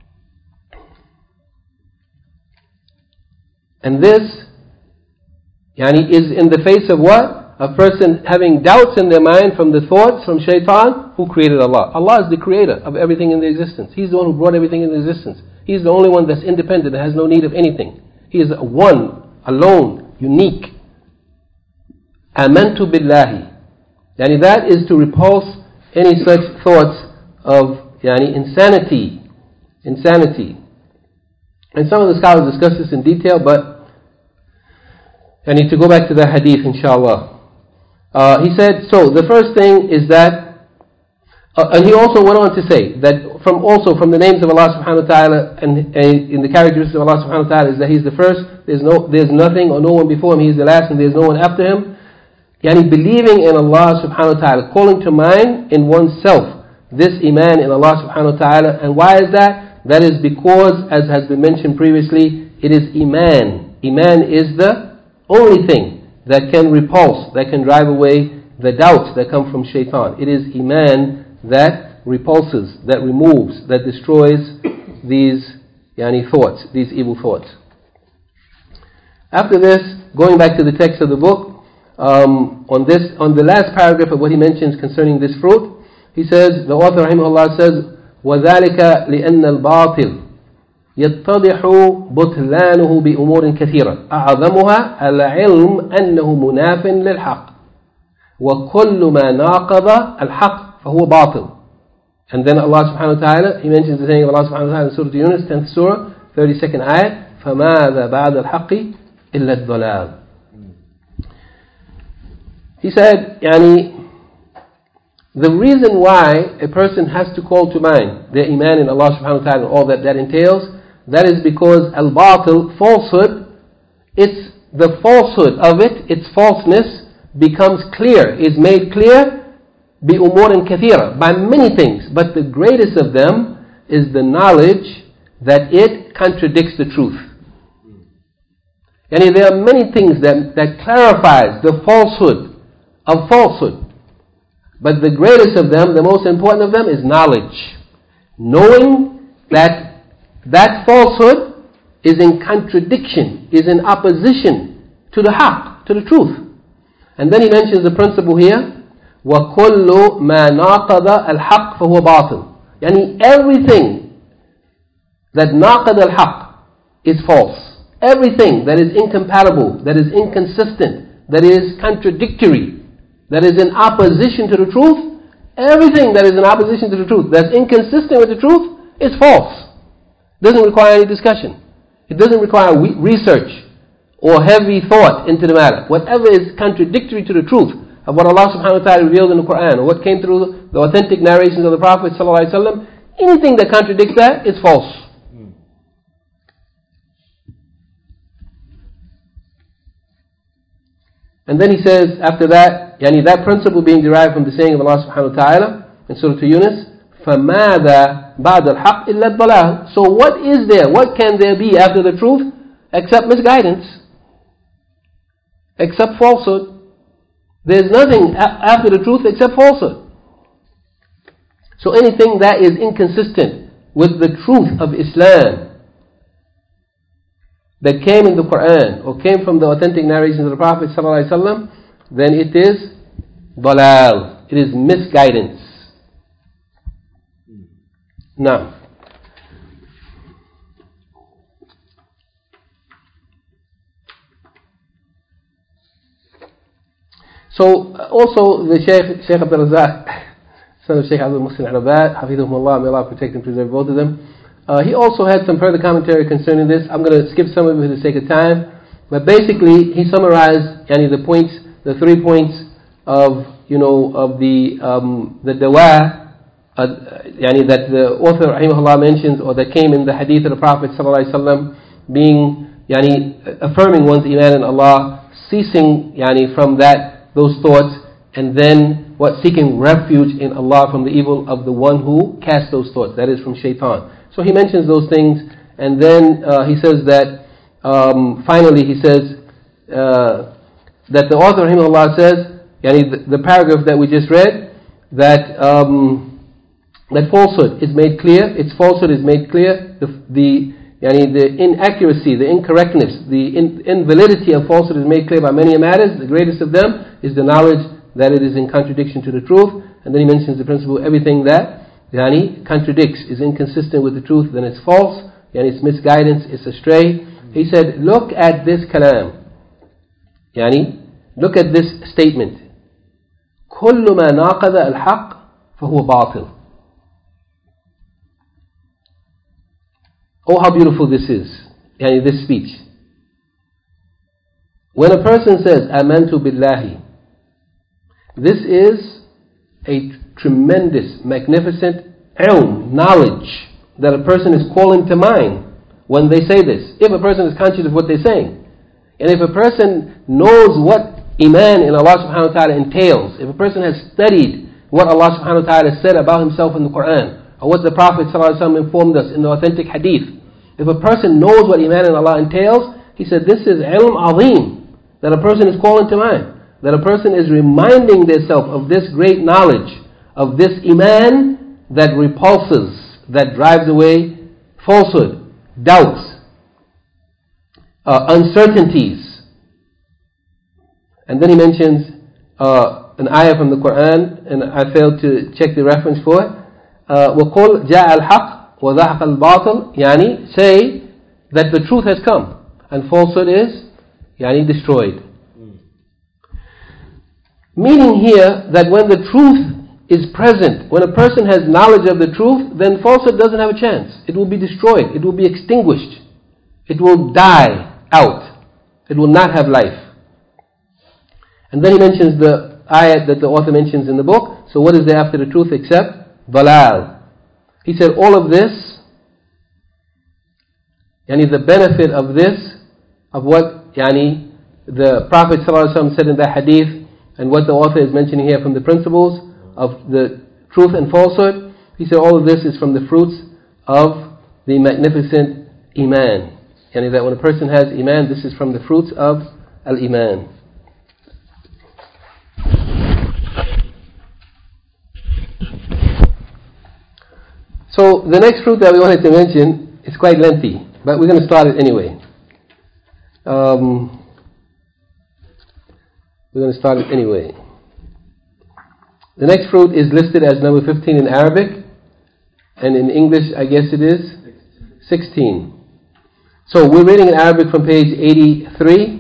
And this yani, is in the face of what? A person having doubts in their mind from the thoughts from shaitan, who created Allah. Allah is the creator of everything in the existence. He's the one who brought everything into existence. He's the only one that's independent and has no need of anything. He is one, alone, unique. Amantu billahi. Yani that is to repulse any such thoughts of yani insanity. Insanity. And some of the scholars discuss this in detail, but I need to go back to the hadith, inshallah. Uh, he said, so the first thing is that, uh, and he also went on to say that from also from the names of Allah subhanahu wa ta'ala and, and in the characteristics of Allah subhanahu wa ta'ala is that He is the first, there's no, there's nothing or no one before Him, He is the last and there's no one after Him. Yani believing in Allah subhanahu wa ta'ala, calling to mind in oneself this iman in Allah subhanahu wa ta'ala. And why is that? That is because, as has been mentioned previously, it is iman. Iman is the only thing that can repulse, that can drive away the doubts that come from shaitan. It is iman that repulses, that removes, that destroys these yani, thoughts, these evil thoughts. After this, going back to the text of the book, um, on this, on the last paragraph of what he mentions concerning this fruit, he says, the author rahimahullah says, وَذَلِكَ لِأَنَّ الْبَاطِلِ يتضح بطلانه بأمور كثيرة أعظمها العلم أنه مناف للحق وكل ما ناقض الحق فهو باطل. And then Allah subhanahu wa ta'ala, he mentions the saying of Allah subhanahu wa ta'ala in Surah Yunus, tenth surah, thirty-second ayat, فَمَاذَا بَعْدَ الْحَقِّ إِلَّا الضَّلَالِ. He said, يعني, the reason why a person has to call to mind their iman in Allah subhanahu wa ta'ala and all that that entails, that is because al-batil, falsehood, it's the falsehood of it, its falseness becomes clear, is made clear bi umurin kathira, by many things, but the greatest of them is the knowledge that it contradicts the truth. Yani there are many things that, that clarifies the falsehood of falsehood, but the greatest of them, the most important of them is knowledge. Knowing that that falsehood is in contradiction, is in opposition to the haqq, to the truth. And then he mentions the principle here, وَكُلُّ مَا نَاقَضَ الْحَقِّ فَهُوَ بَاطِلٌ. Yani everything that naqad al-haqq is false. Everything that is incompatible, that is inconsistent, that is contradictory, that is in opposition to the truth, everything that is in opposition to the truth, that's inconsistent with the truth, is false. Doesn't require any discussion. It doesn't require research or heavy thought into the matter. Whatever is contradictory to the truth of what Allah subhanahu wa ta'ala revealed in the Quran, or what came through the authentic narrations of the Prophet sallallahu alaihi wasallam, anything that contradicts that is false. And then he says, after that, yani that principle being derived from the saying of Allah subhanahu wa ta'ala in Surah Yunus, فَمَاذَا بَعْدَ الْحَقِّ إِلَّا الضَّلَالِ. So what is there, what can there be after the truth except misguidance, except falsehood? There's nothing a- after the truth except falsehood. So anything that is inconsistent with the truth of Islam that came in the Quran or came from the authentic narrations of the Prophet ﷺ, then it is dalal, it is misguidance. Now, so uh, also the Shaykh, Shaykh Abdul Razak, son of Shaykh Abdul Muhsin Al-Abad, Hafidhahumullah, may Allah protect and preserve both of them. Uh, he also had some further commentary concerning this. I'm going to skip some of it for the sake of time. But basically, he summarized yani, the points, the three points of, you know, of the um, the dawa uh, yani that the author rahimahullah mentions, or that came in the hadith of the Prophet sallallahu alaihi wasallam, being yani affirming one's iman in Allah, ceasing yani from that those thoughts, and then what seeking refuge in Allah from the evil of the one who casts those thoughts, that is from shaitan. So he mentions those things, and then uh, he says that um, finally he says uh, that the author rahimahullah says, yani the, the paragraph that we just read, that um, that falsehood is made clear, its falsehood is made clear, the, the yani the inaccuracy, the incorrectness, the in, invalidity of falsehood is made clear by many matters. The greatest of them is the knowledge that it is in contradiction to the truth. And then he mentions the principle, everything that yani contradicts, is inconsistent with the truth, then it's false, yani it's misguidance, it's astray. He said, look at this kalam, yani look at this statement, كل ما ناقض الحق فهو باطل. Oh, how beautiful this is, yani this speech. When a person says, Amantu billahi, this is a tremendous, magnificent ilm, knowledge, that a person is calling to mind when they say this. If a person is conscious of what they're saying. And if a person knows what iman in Allah subhanahu wa ta'ala entails, if a person has studied what Allah subhanahu wa ta'ala said about himself in the Quran, or what the Prophet sallallahu alaihi wasallam informed us in the authentic hadith, if a person knows what iman in Allah entails, he said this is ilm azim, that a person is calling to mind, that a person is reminding themselves of this great knowledge, of this iman that repulses, that drives away falsehood, doubts, uh, uncertainties. And then he mentions uh, an ayah from the Quran, and I failed to check the reference for it. Uh, وَقُلْ جَاءَ الْحَقِّ وَذَهَقَ الْبَاطِلِ, yani say that the truth has come and falsehood is yani destroyed. Mm. Meaning here that when the truth is present, when a person has knowledge of the truth, then falsehood doesn't have a chance. It will be destroyed. It will be extinguished. It will die out. It will not have life. And then he mentions the ayat that the author mentions in the book. So what is there after the truth except dalal? He said all of this, yani the benefit of this, of what yani the Prophet ﷺ said in that hadith, and what the author is mentioning here from the principles of the truth and falsehood, he said all of this is from the fruits of the magnificent iman. Yani that when a person has iman, this is from the fruits of al-iman. So the next fruit that we wanted to mention is quite lengthy, but we're going to start it anyway. Um, we're going to start it anyway. The next fruit is listed as number fifteen in Arabic, and in English I guess it is sixteen. So we're reading in Arabic from page eighty-three,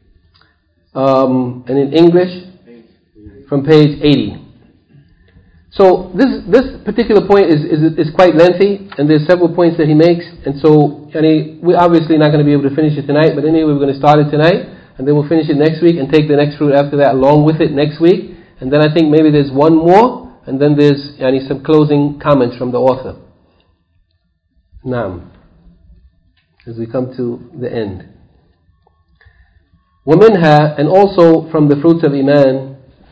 um, and in English from page eighty. So this this particular point is, is is quite lengthy, and there's several points that he makes, and so yani, we're obviously not going to be able to finish it tonight, but anyway we're going to start it tonight, and then we'll finish it next week and take the next fruit after that along with it next week, and then I think maybe there's one more, and then there's yani, some closing comments from the author. Naam. As we come to the end. وَمِنْهَا, and also from the fruits of Iman,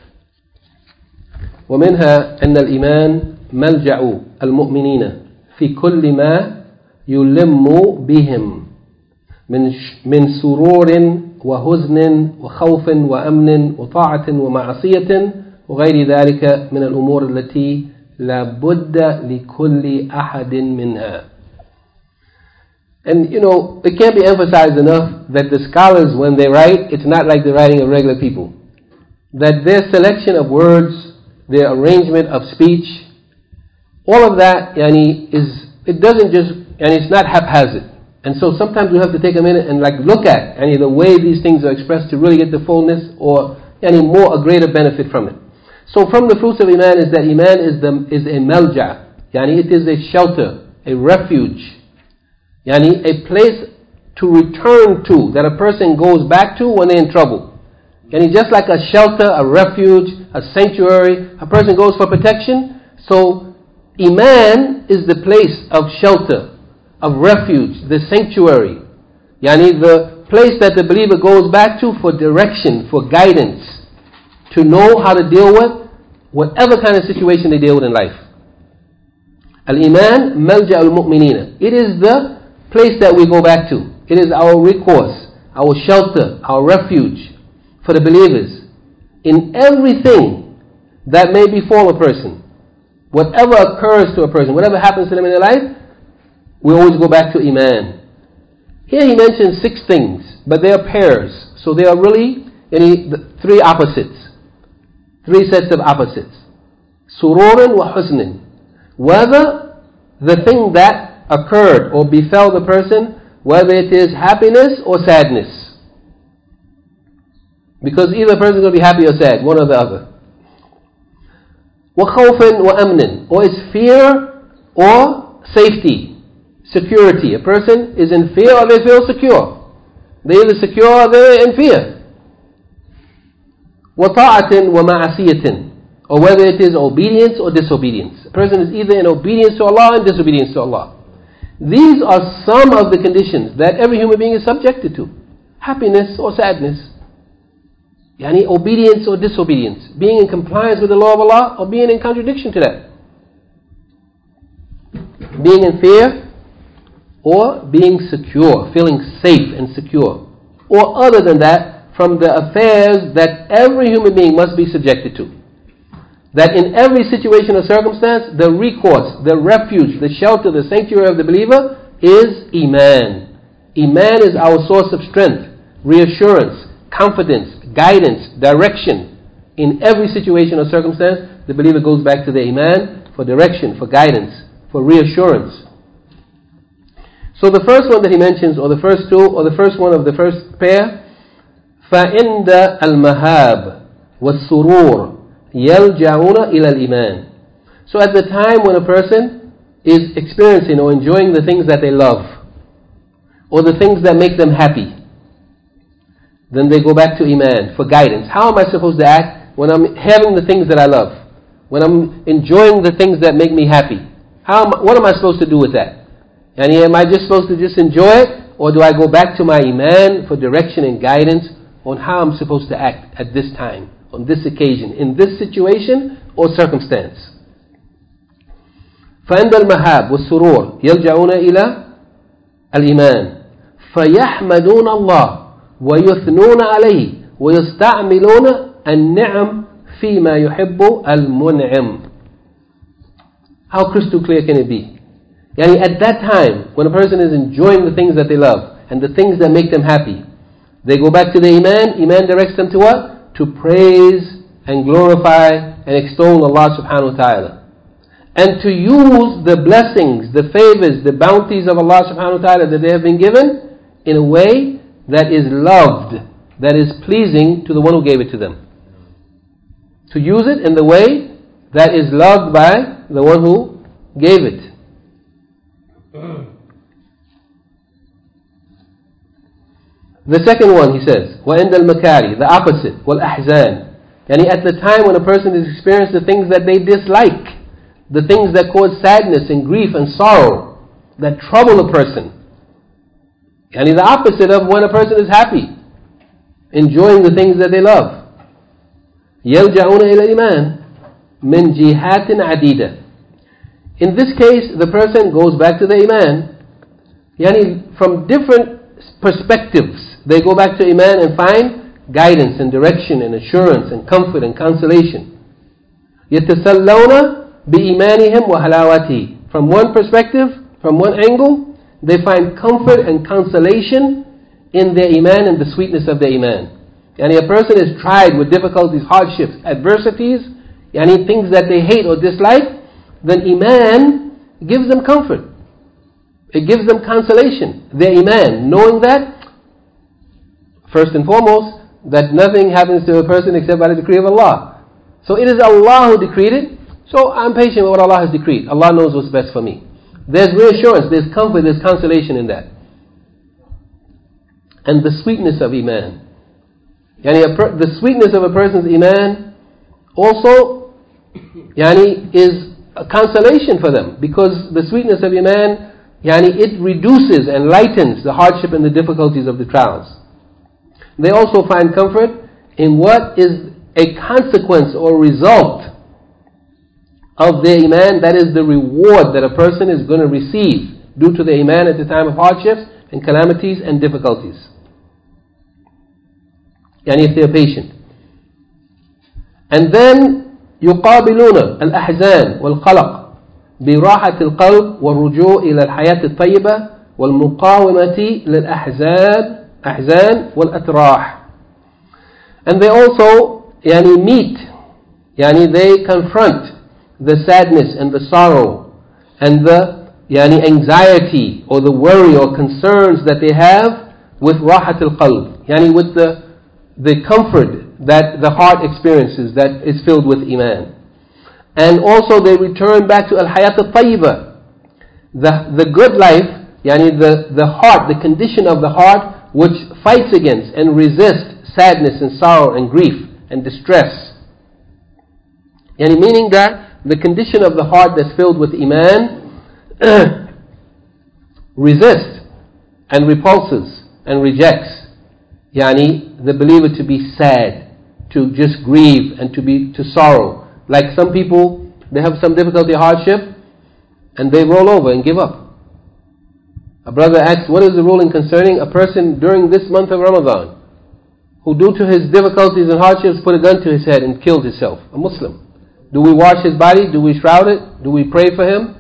ومنها أن الإيمان ملجأ المؤمنين في كل ما يلم بهم من من سرور وحزن وخوف وأمن وطاعة ومعصية وغير ذلك من الأمور التي لا بد لكل أحد منها. And you know, it can't be emphasized enough that the scholars, when they write, it's not like the writing of regular people. That their selection of words, their arrangement of speech, all of that, yani, is, it doesn't just, and it's not haphazard. And so sometimes we have to take a minute and like look at yani, the way these things are expressed to really get the fullness or yani, more, a greater benefit from it. So from the fruits of Iman is that Iman is the is a melja, yani it is a shelter, a refuge, yani a place to return to, that a person goes back to when they're in trouble. Yani just like a shelter, a refuge, a sanctuary, a person goes for protection, so Iman is the place of shelter, of refuge, the sanctuary. Yani the place that the believer goes back to for direction, for guidance, to know how to deal with whatever kind of situation they deal with in life. Al-Iman malja al-mu'minina. It is the place that we go back to. It is our recourse, our shelter, our refuge for the believers in everything that may befall a person. Whatever occurs to a person, whatever happens to them in their life, we always go back to Iman. Here he mentions six things, but they are pairs. So they are really any, three opposites. Three sets of opposites. Sururun wa husnin. Whether the thing that occurred or befell the person, whether it is happiness or sadness. Because either person is going to be happy or sad, one or the other. وَخَوْفٍ وَأَمْنٍ. Or it's fear or safety, security. A person is in fear or they feel secure. They're either secure or they're in fear. وَطَاعَةٍ وَمَعَصِيَةٍ. Or whether it is obedience or disobedience. A person is either in obedience to Allah and disobedience to Allah. These are some of the conditions that every human being is subjected to. Happiness or sadness. Yani obedience or disobedience. Being in compliance with the law of Allah or being in contradiction to that. Being in fear or being secure, feeling safe and secure. Or other than that, from the affairs that every human being must be subjected to. That in every situation or circumstance, the recourse, the refuge, the shelter, the sanctuary of the believer is Iman. Iman is our source of strength, reassurance, confidence, guidance, direction. In every situation or circumstance, the believer goes back to the Iman for direction, for guidance, for reassurance. So the first one that he mentions, or the first two, or the first one of the first pair, فَإِنْدَ الْمَهَابِ وَالسُّرُورِ يَلْجَعُونَ إِلَى الْإِيمَانِ. So at the time when a person is experiencing or enjoying the things that they love, or the things that make them happy, then they go back to Iman for guidance. How am I supposed to act when I'm having the things that I love? When I'm enjoying the things that make me happy? How am, what am I supposed to do with that? And am I just supposed to just enjoy it? Or do I go back to my Iman for direction and guidance on how I'm supposed to act at this time, on this occasion, in this situation or circumstance? فَعِنْدَ الْمَهَابِ وَالسُّرُورِ يَلْجَعُونَ إِلَى الْإِيمَانِ فَيَحْمَدُونَ اللَّهِ وَيُثْنُونَ عَلَيْهِ وَيَسْتَعْمِلُونَ النِّعَمْ فِيمَا يُحِبُّ الْمُنْعِمِ. How crystal clear can it be? Yani at that time, when a person is enjoying the things that they love and the things that make them happy, they go back to the Iman. Iman directs them to what? To praise and glorify and extol Allah subhanahu wa ta'ala. And to use the blessings, the favors, the bounties of Allah subhanahu wa ta'ala that they have been given in a way that is loved, that is pleasing to the one who gave it to them. To use it in the way that is loved by the one who gave it. The second one, he says, وَعِنْدَ الْمَكَارِ, the opposite, وَالْأَحْزَانِ. Yani at the time when a person is experiencing the things that they dislike, the things that cause sadness and grief and sorrow, that trouble a person. Yani the opposite of when a person is happy, enjoying the things that they love. يَلْجَعُونَ إِلَى الْإِيمَانِ مِنْ جِهَاتٍ عَدِيدَةٍ. In this case, the person goes back to the Iman. Yani from different perspectives, they go back to Iman and find guidance and direction and assurance and comfort and consolation. يَتَسَلَّوْنَ بِإِيمَانِهِمْ وَحَلَاوَتِهِ. From one perspective, from one angle, they find comfort and consolation in their Iman and the sweetness of their Iman. Yani a person is tried with difficulties, hardships, adversities, yani things that they hate or dislike, then Iman gives them comfort. It gives them consolation. Their Iman, knowing that, first and foremost, that nothing happens to a person except by the decree of Allah. So it is Allah who decreed it, so I'm patient with what Allah has decreed. Allah knows what's best for me. There's reassurance, there's comfort, there's consolation in that. And the sweetness of Iman. Yani a per- the sweetness of a person's Iman also yani, is a consolation for them, because the sweetness of Iman, yani it reduces and lightens the hardship and the difficulties of the trials. They also find comfort in what is a consequence or result of their Iman, that is the reward that a person is going to receive due to their Iman at the time of hardships and calamities and difficulties. Yani if they're patient. And then يقابلون الأحزان والقلق براحة القلب والرجوع إلى الحياة الطيبة والمقاومة للأحزان أحزان والأتراح. And they also يعني meet, يعني they confront the sadness and the sorrow and the يعني anxiety or the worry or concerns that they have with راحة القلب, يعني with the the comfort that the heart experiences that is filled with Iman. And also they return back to Al-Hayat Al-Tayyibah, the, the good life, yani the, the heart, the condition of the heart which fights against and resists sadness and sorrow and grief and distress. Yani meaning that the condition of the heart that's filled with Iman resists and repulses and rejects, yani the believer to be sad, to just grieve and to be to sorrow. Like some people, they have some difficulty, hardship, and they roll over and give up. A brother asks, what is the ruling concerning a person during this month of Ramadan who due to his difficulties and hardships put a gun to his head and killed himself? A Muslim. Do we wash his body? Do we shroud it? Do we pray for him?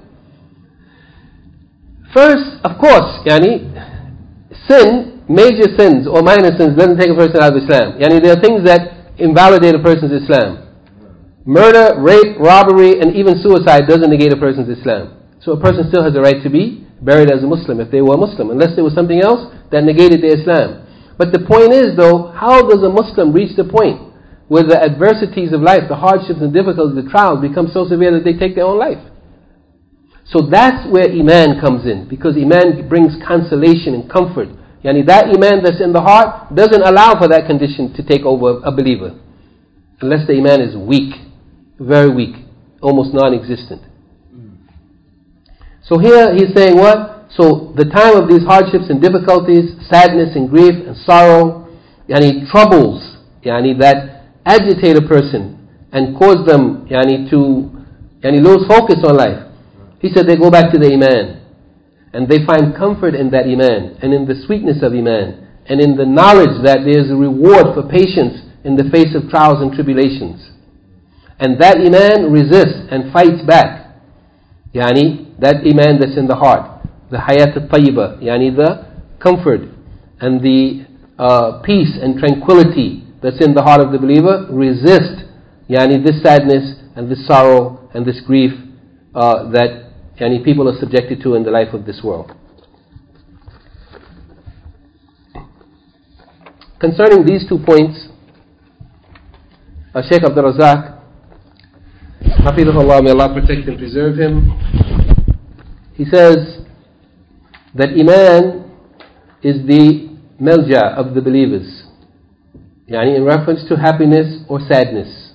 First, of course, yani, sin, major sins or minor sins doesn't take a person out of Islam. Yani there are things that invalidate a person's Islam. Murder, rape, robbery, and even suicide doesn't negate a person's Islam. So a person still has a right to be buried as a Muslim if they were a Muslim, unless there was something else that negated their Islam. But the point is though, how does a Muslim reach the point where the adversities of life, the hardships and difficulties, the trials become so severe that they take their own life? So that's where Iman comes in, because Iman brings consolation and comfort. Yani that Iman that's in the heart doesn't allow for that condition to take over a believer, unless the Iman is weak, very weak, almost non-existent. So here he's saying what? So the time of these hardships and difficulties, sadness and grief and sorrow, yani troubles, yani that agitate a person and cause them yani to yani lose focus on life. He said they go back to the Iman. And they find comfort in that Iman, and in the sweetness of Iman, and in the knowledge that there is a reward for patience in the face of trials and tribulations. And that Iman resists and fights back. Yani, that Iman that's in the heart, the Hayat Al-Tayyibah, yani the comfort and the uh, peace and tranquility that's in the heart of the believer, resist yani this sadness and this sorrow and this grief uh, that yani people are subjected to in the life of this world. Concerning these two points, uh, Shaykh Abdul Razak, Hafidhullah, may Allah protect and preserve him, he says that Iman is the melja of the believers, yani in reference to happiness or sadness,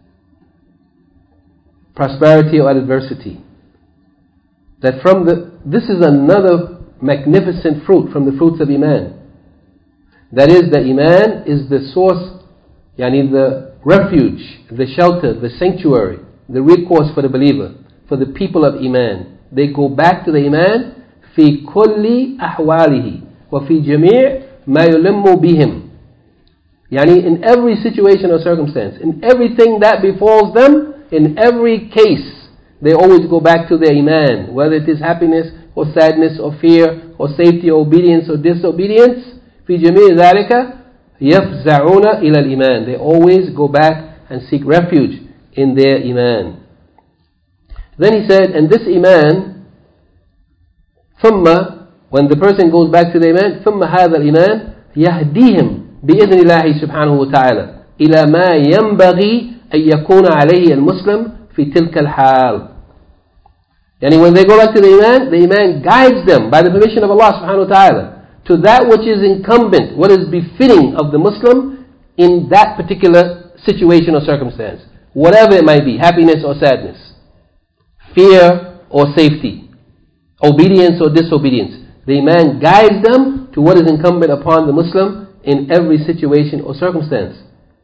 prosperity or adversity. That from the, this is another magnificent fruit from the fruits of Iman. That is, that Iman is the source, yani the refuge, the shelter, the sanctuary, the recourse for the believer, for the people of Iman. They go back to the Iman, في كل أحواله وفي جميع ما يلم بهم. Yani in every situation or circumstance, in everything that befalls them, in every case, they always go back to their Iman, whether it is happiness or sadness or fear or safety or obedience or disobedience. في جميع ذلك يفزعون إلى الإيمان. They always go back and seek refuge in their Iman. Then he said, and this Iman, ثم, when the person goes back to the Iman, ثم هذا الإيمان يهديهم بإذن الله سبحانه وتعالى إلى ما ينبغي أن يكون عليه المسلم في تلك الحال. Yani when they go back to the Iman, the Iman guides them by the permission of Allah subhanahu wa ta'ala to that which is incumbent, what is befitting of the Muslim in that particular situation or circumstance, whatever it might be, happiness or sadness, fear or safety, obedience or disobedience. The Iman guides them to what is incumbent upon the Muslim in every situation or circumstance.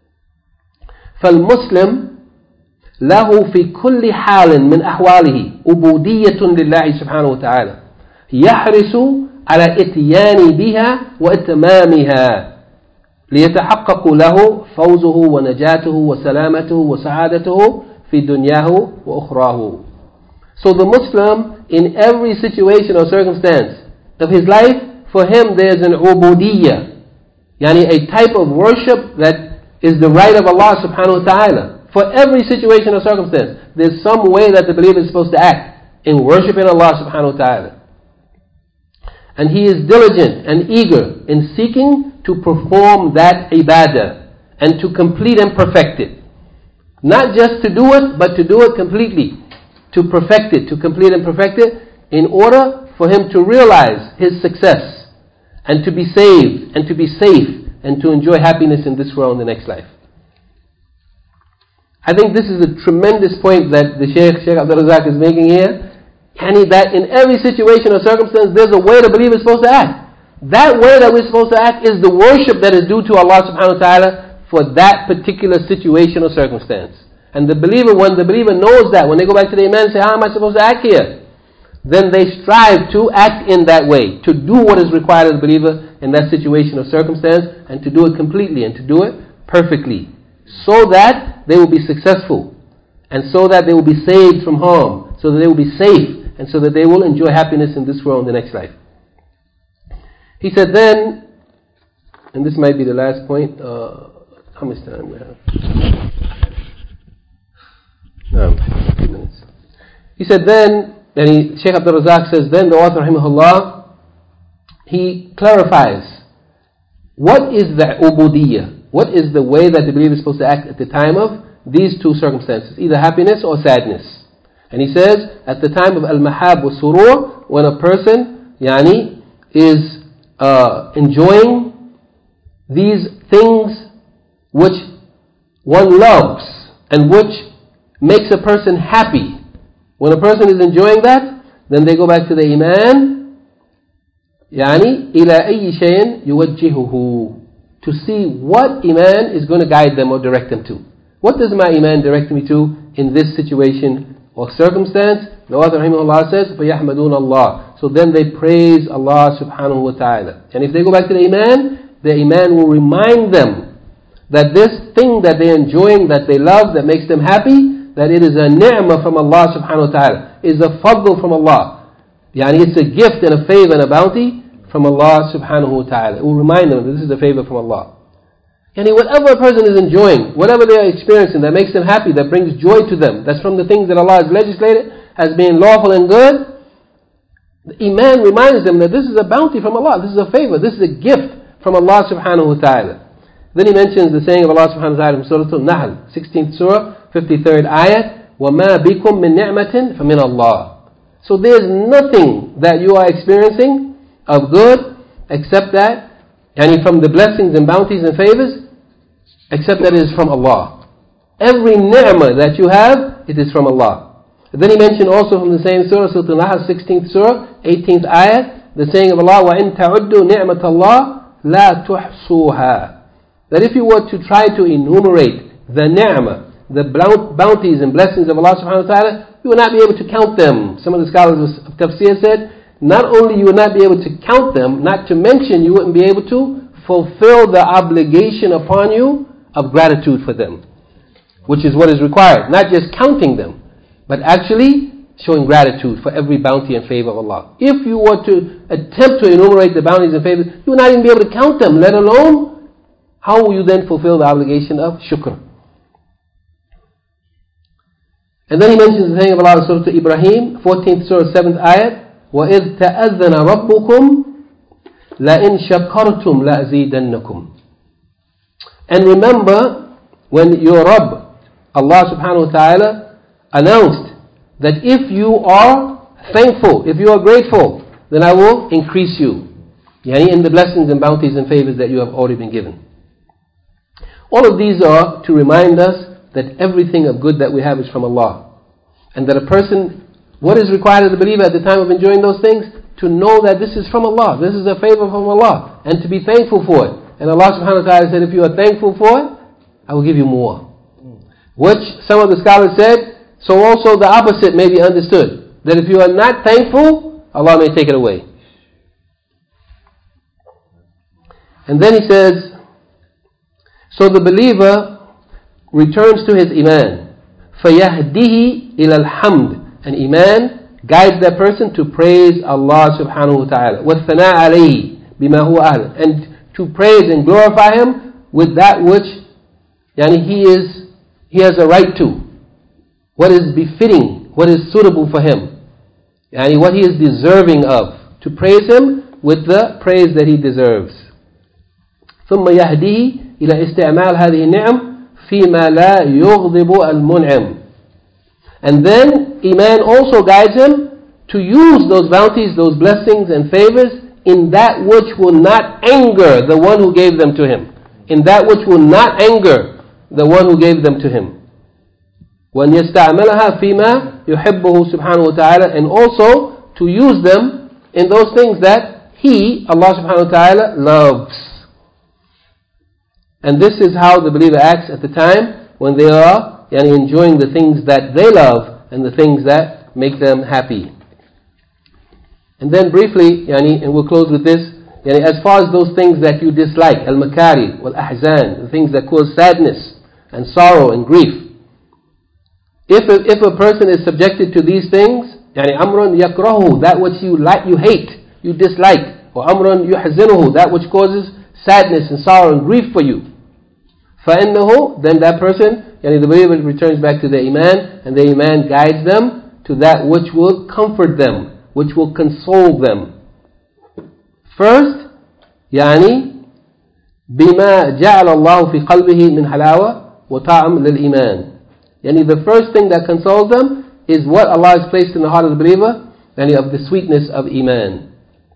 فالمسلم له في كل حال من أحواله عبودية لله سبحانه وتعالى يحرص على إتيان بها وإتمامها ليتحقق له فوزه ونجاته وسلامته وسعادته في دنياه وأخراه. So the Muslim, in every situation or circumstance of his life, for him there is an ubudiyya, yani a type of worship that is the right of Allah subhanahu wa ta'ala. For every situation or circumstance, there's some way that the believer is supposed to act in worshiping Allah subhanahu wa ta'ala. And he is diligent and eager in seeking to perform that ibadah and to complete and perfect it. Not just to do it, but to do it completely. To perfect it, to complete and perfect it, in order for him to realize his success and to be saved and to be safe and to enjoy happiness in this world and the next life. I think this is a tremendous point that the Shaykh, Shaykh Abdul Razak is making here. Yani that in every situation or circumstance, there's a way the believer is supposed to act. That way that we're supposed to act is the worship that is due to Allah subhanahu wa ta'ala for that particular situation or circumstance. And the believer, when the believer knows that, when they go back to the Iman and say, how am I supposed to act here? Then they strive to act in that way, to do what is required of the believer in that situation or circumstance, and to do it completely, and to do it perfectly, so that they will be successful, and so that they will be saved from harm, so that they will be safe, and so that they will enjoy happiness in this world and the next life. He said then, and this might be the last point, uh, how much time we have? No, two minutes. He said then, and he, Shaykh Abdul Razak says, then the author, rahimahullah, he clarifies, what is the ubudiyyah? What is the way that the believer is supposed to act at the time of these two circumstances, either happiness or sadness? And he says, at the time of al-mahab wa surur, when a person, yani, is uh, enjoying these things which one loves and which makes a person happy. When a person is enjoying that, then they go back to the Iman, yani, ila ayyi shayin yuwajjihuhu, to see what Iman is going to guide them or direct them to. What does my Iman direct me to in this situation or circumstance? The author rahimahullah says, فَيَحْمَدُونَ اللَّهِ. So then they praise Allah subhanahu wa ta'ala. And if they go back to the Iman, the Iman will remind them that this thing that they're enjoying, that they love, that makes them happy, that it is a ni'mah from Allah subhanahu wa ta'ala, is a fadl from Allah. Yani it's a gift and a favor and a bounty from Allah subhanahu wa ta'ala. It will remind them that this is a favor from Allah. Yani whatever a person is enjoying, whatever they are experiencing that makes them happy, that brings joy to them, that's from the things that Allah has legislated as being lawful and good, the Iman reminds them that this is a bounty from Allah, this is a favor, this is a gift from Allah subhanahu wa ta'ala. Then he mentions the saying of Allah subhanahu wa ta'ala from Surah Al-Nahl, sixteenth surah, fifty-third ayat, وَمَا بِكُم مِّن نِعْمَةٍ فَمِنَ اللَّهِ. So there's nothing that you are experiencing of good except that, and from the blessings and bounties and favors, except that it is from Allah. Every ni'mah that you have, it is from Allah. And then he mentioned also from the same surah, Surah Al-Nahl, sixteenth surah, eighteenth ayat, the saying of Allah, وَإِن تَعُدُّوا نِعْمَةَ اللَّهِ لَا تُحْصُوهَا. That if you were to try to enumerate the ni'mah, the bounties and blessings of Allah subhanahu wa ta'ala, you will not be able to count them. Some of the scholars of tafsir said, not only you will not be able to count them, not to mention you wouldn't be able to fulfill the obligation upon you of gratitude for them, which is what is required. Not just counting them, but actually showing gratitude for every bounty and favor of Allah. If you were to attempt to enumerate the bounties and favors, you would not even be able to count them, let alone how will you then fulfill the obligation of shukr. And then he mentions the saying of Allah in Surah Ibrahim, fourteenth surah, seventh ayat, وَإِذْ تَأَذَّنَ رَبُّكُمْ لَإِنْ شَكَرْتُمْ لَأَزِيدَنَّكُمْ. And remember when your Rabb, Allah subhanahu wa ta'ala, announced that if you are thankful, if you are grateful, then I will increase you. Yani in the blessings and bounties and favors that you have already been given. All of these are to remind us that everything of good that we have is from Allah. And that a person What is required of the believer at the time of enjoying those things? To know that this is from Allah, this is a favor from Allah, and to be thankful for it. And Allah subhanahu wa ta'ala said, if you are thankful for it, I will give you more. Which some of the scholars said, so also the opposite may be understood. That if you are not thankful, Allah may take it away. And then he says, so the believer returns to his iman. فَيَهْدِهِ إِلَى الْحَمْدِ. And iman guides that person to praise Allah subhanahu wa ta'ala. وَالثَّنَاءَ عَلَيْهِ بِمَا هُوَ أَهْلٌ. And to praise and glorify Him with that which yani, he is he has a right to. What is befitting, what is suitable for Him. Yani, what He is deserving of. To praise Him with the praise that He deserves. ثم يهديه إلى استعمال هذه النعم فيما لا يغضب المنعم. And then Iman also guides him to use those bounties, those blessings and favors in that which will not anger the one who gave them to him. In that which will not anger the one who gave them to him. وأن يستعملها فيما يحبه سبحانه وتعالى. And also to use them in those things that He, Allah subhanahu wa ta'ala, loves. And this is how the believer acts at the time when they are yani, enjoying the things that they love and the things that make them happy. And then briefly, yani, and we'll close with this, yani, as far as those things that you dislike, al-makari, wal-ahzan, the things that cause sadness and sorrow and grief. If a, if a person is subjected to these things, yani amrun yakrahu, that which you like, you hate, you dislike, or amrun yuhzinuhu, that which causes sadness and sorrow and grief for you. فَإِنَّهُ, then that person, yani the believer returns back to their iman, and their iman guides them to that which will comfort them, which will console them. First, يعني بما جعل الله في قلبه من حلاوة وطعم للإيمان. Yani the first thing that consoles them is what Allah has placed in the heart of the believer, yani of the sweetness of iman,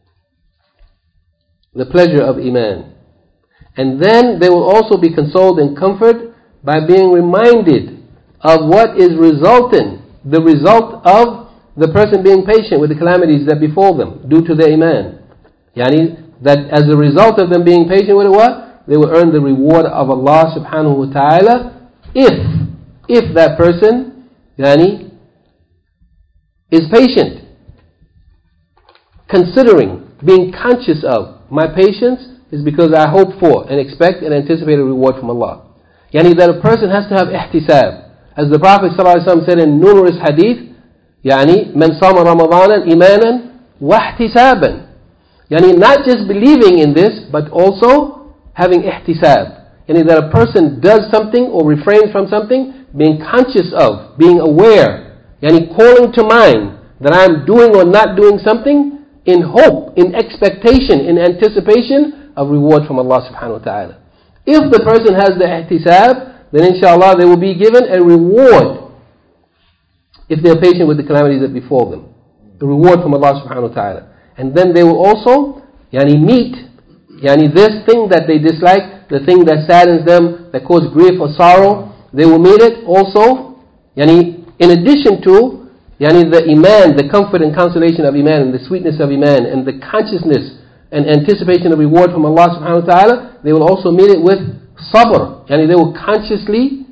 the pleasure of iman. And then they will also be consoled and comforted by being reminded of what is resulting, the result of the person being patient with the calamities that befall them due to their iman. Yani that as a result of them being patient with it, what? They will earn the reward of Allah subhanahu wa ta'ala if if that person yani, is patient, considering, being conscious of, my patience is because I hope for and expect and anticipate a reward from Allah. Yani that a person has to have ihtisab. As the Prophet ﷺ said in numerous hadith, يعني من صام رمضان إيمانا واحتسابا. Yani not just believing in this, but also having ihtisab. Yani that a person does something or refrains from something, being conscious of, being aware, yani calling to mind that I am doing or not doing something in hope, in expectation, in anticipation of reward from Allah subhanahu wa ta'ala. If the person has the ihtisab, then inshallah they will be given a reward if they are patient with the calamities that befall them. The reward from Allah subhanahu wa ta'ala. And then they will also yani, meet yani, this thing that they dislike, the thing that saddens them, that causes grief or sorrow, they will meet it also yani, in addition to yani, the iman, the comfort and consolation of iman, and the sweetness of iman, and the consciousness and anticipation of reward from Allah subhanahu wa ta'ala. They will also meet it with sabr, yani they will consciously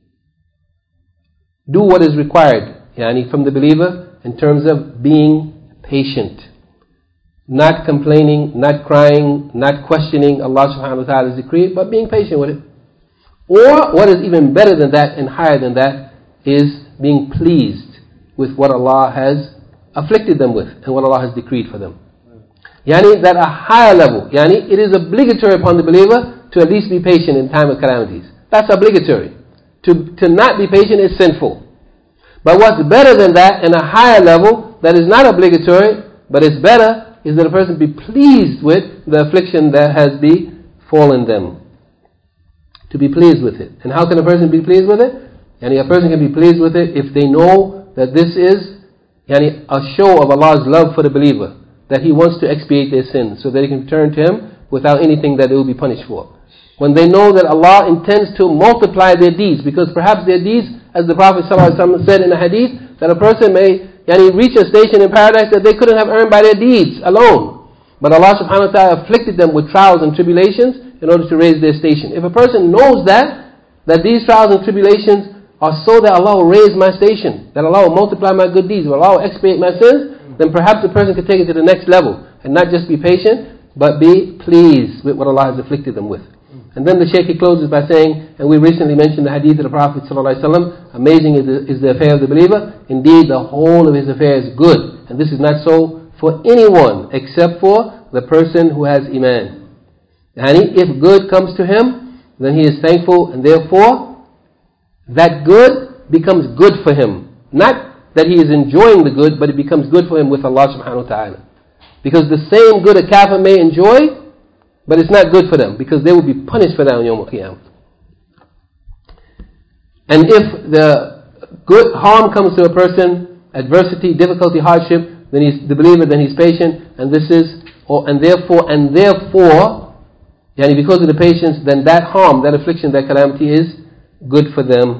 do what is required yani from the believer in terms of being patient, not complaining, not crying, not questioning Allah subhanahu wa ta'ala's decree, but being patient with it. Or what is even better than that and higher than that is being pleased with what Allah has afflicted them with and what Allah has decreed for them. Yani that a higher level, yani it is obligatory upon the believer to at least be patient in time of calamities. That's obligatory. To, to not be patient is sinful. But what's better than that, in a higher level, that is not obligatory, but is better, is that a person be pleased with the affliction that has befallen them. To be pleased with it. And how can a person be pleased with it? Yani a person can be pleased with it if they know that this is yani a show of Allah's love for the believer, that He wants to expiate their sins so that they can turn to Him without anything that they will be punished for. When they know that Allah intends to multiply their deeds, because perhaps their deeds, as the Prophet ﷺ said in a hadith, that a person may yani, reach a station in paradise that they couldn't have earned by their deeds alone. But Allah subhanahu wa ta'ala afflicted them with trials and tribulations in order to raise their station. If a person knows that, that these trials and tribulations are so that Allah will raise my station, that Allah will multiply my good deeds, that Allah will expiate my sins, then perhaps the person could take it to the next level and not just be patient, but be pleased with what Allah has afflicted them with. And then the Shaykh he closes by saying, and we recently mentioned the hadith of the Prophet ﷺ, amazing is the, is the affair of the believer. Indeed, the whole of his affair is good. And this is not so for anyone except for the person who has iman. And if good comes to him, then he is thankful, and therefore that good becomes good for him. Not that he is enjoying the good, but it becomes good for him with Allah subhanahu wa ta'ala. Because the same good a kafir may enjoy, but it's not good for them, because they will be punished for that on Yawm al-Qiyamah. And if the good harm comes to a person, adversity, difficulty, hardship, then he's the believer, then he's patient, and this is, or, and therefore, and therefore, yani because of the patience, then that harm, that affliction, that calamity is good for them.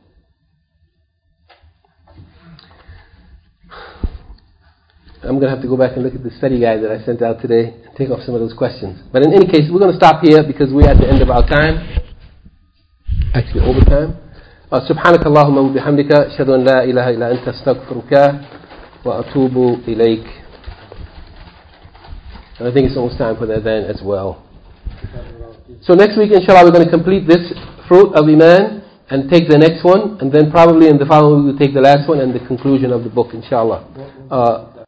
I'm going to have to go back and look at the study guide that I sent out today and take off some of those questions. But in any case, we're going to stop here because we're at the end of our time. Actually, overtime. سبحانك اللهم وبحمدك أشهد أن لا إله إلا أنت أستغفرك وأتوب إليك. And I think it's almost time for the adhan as well. So next week, inshallah, we're going to complete this fruit of Iman and take the next one, and then probably in the following week we'll take the last one and the conclusion of the book, inshallah. Uh,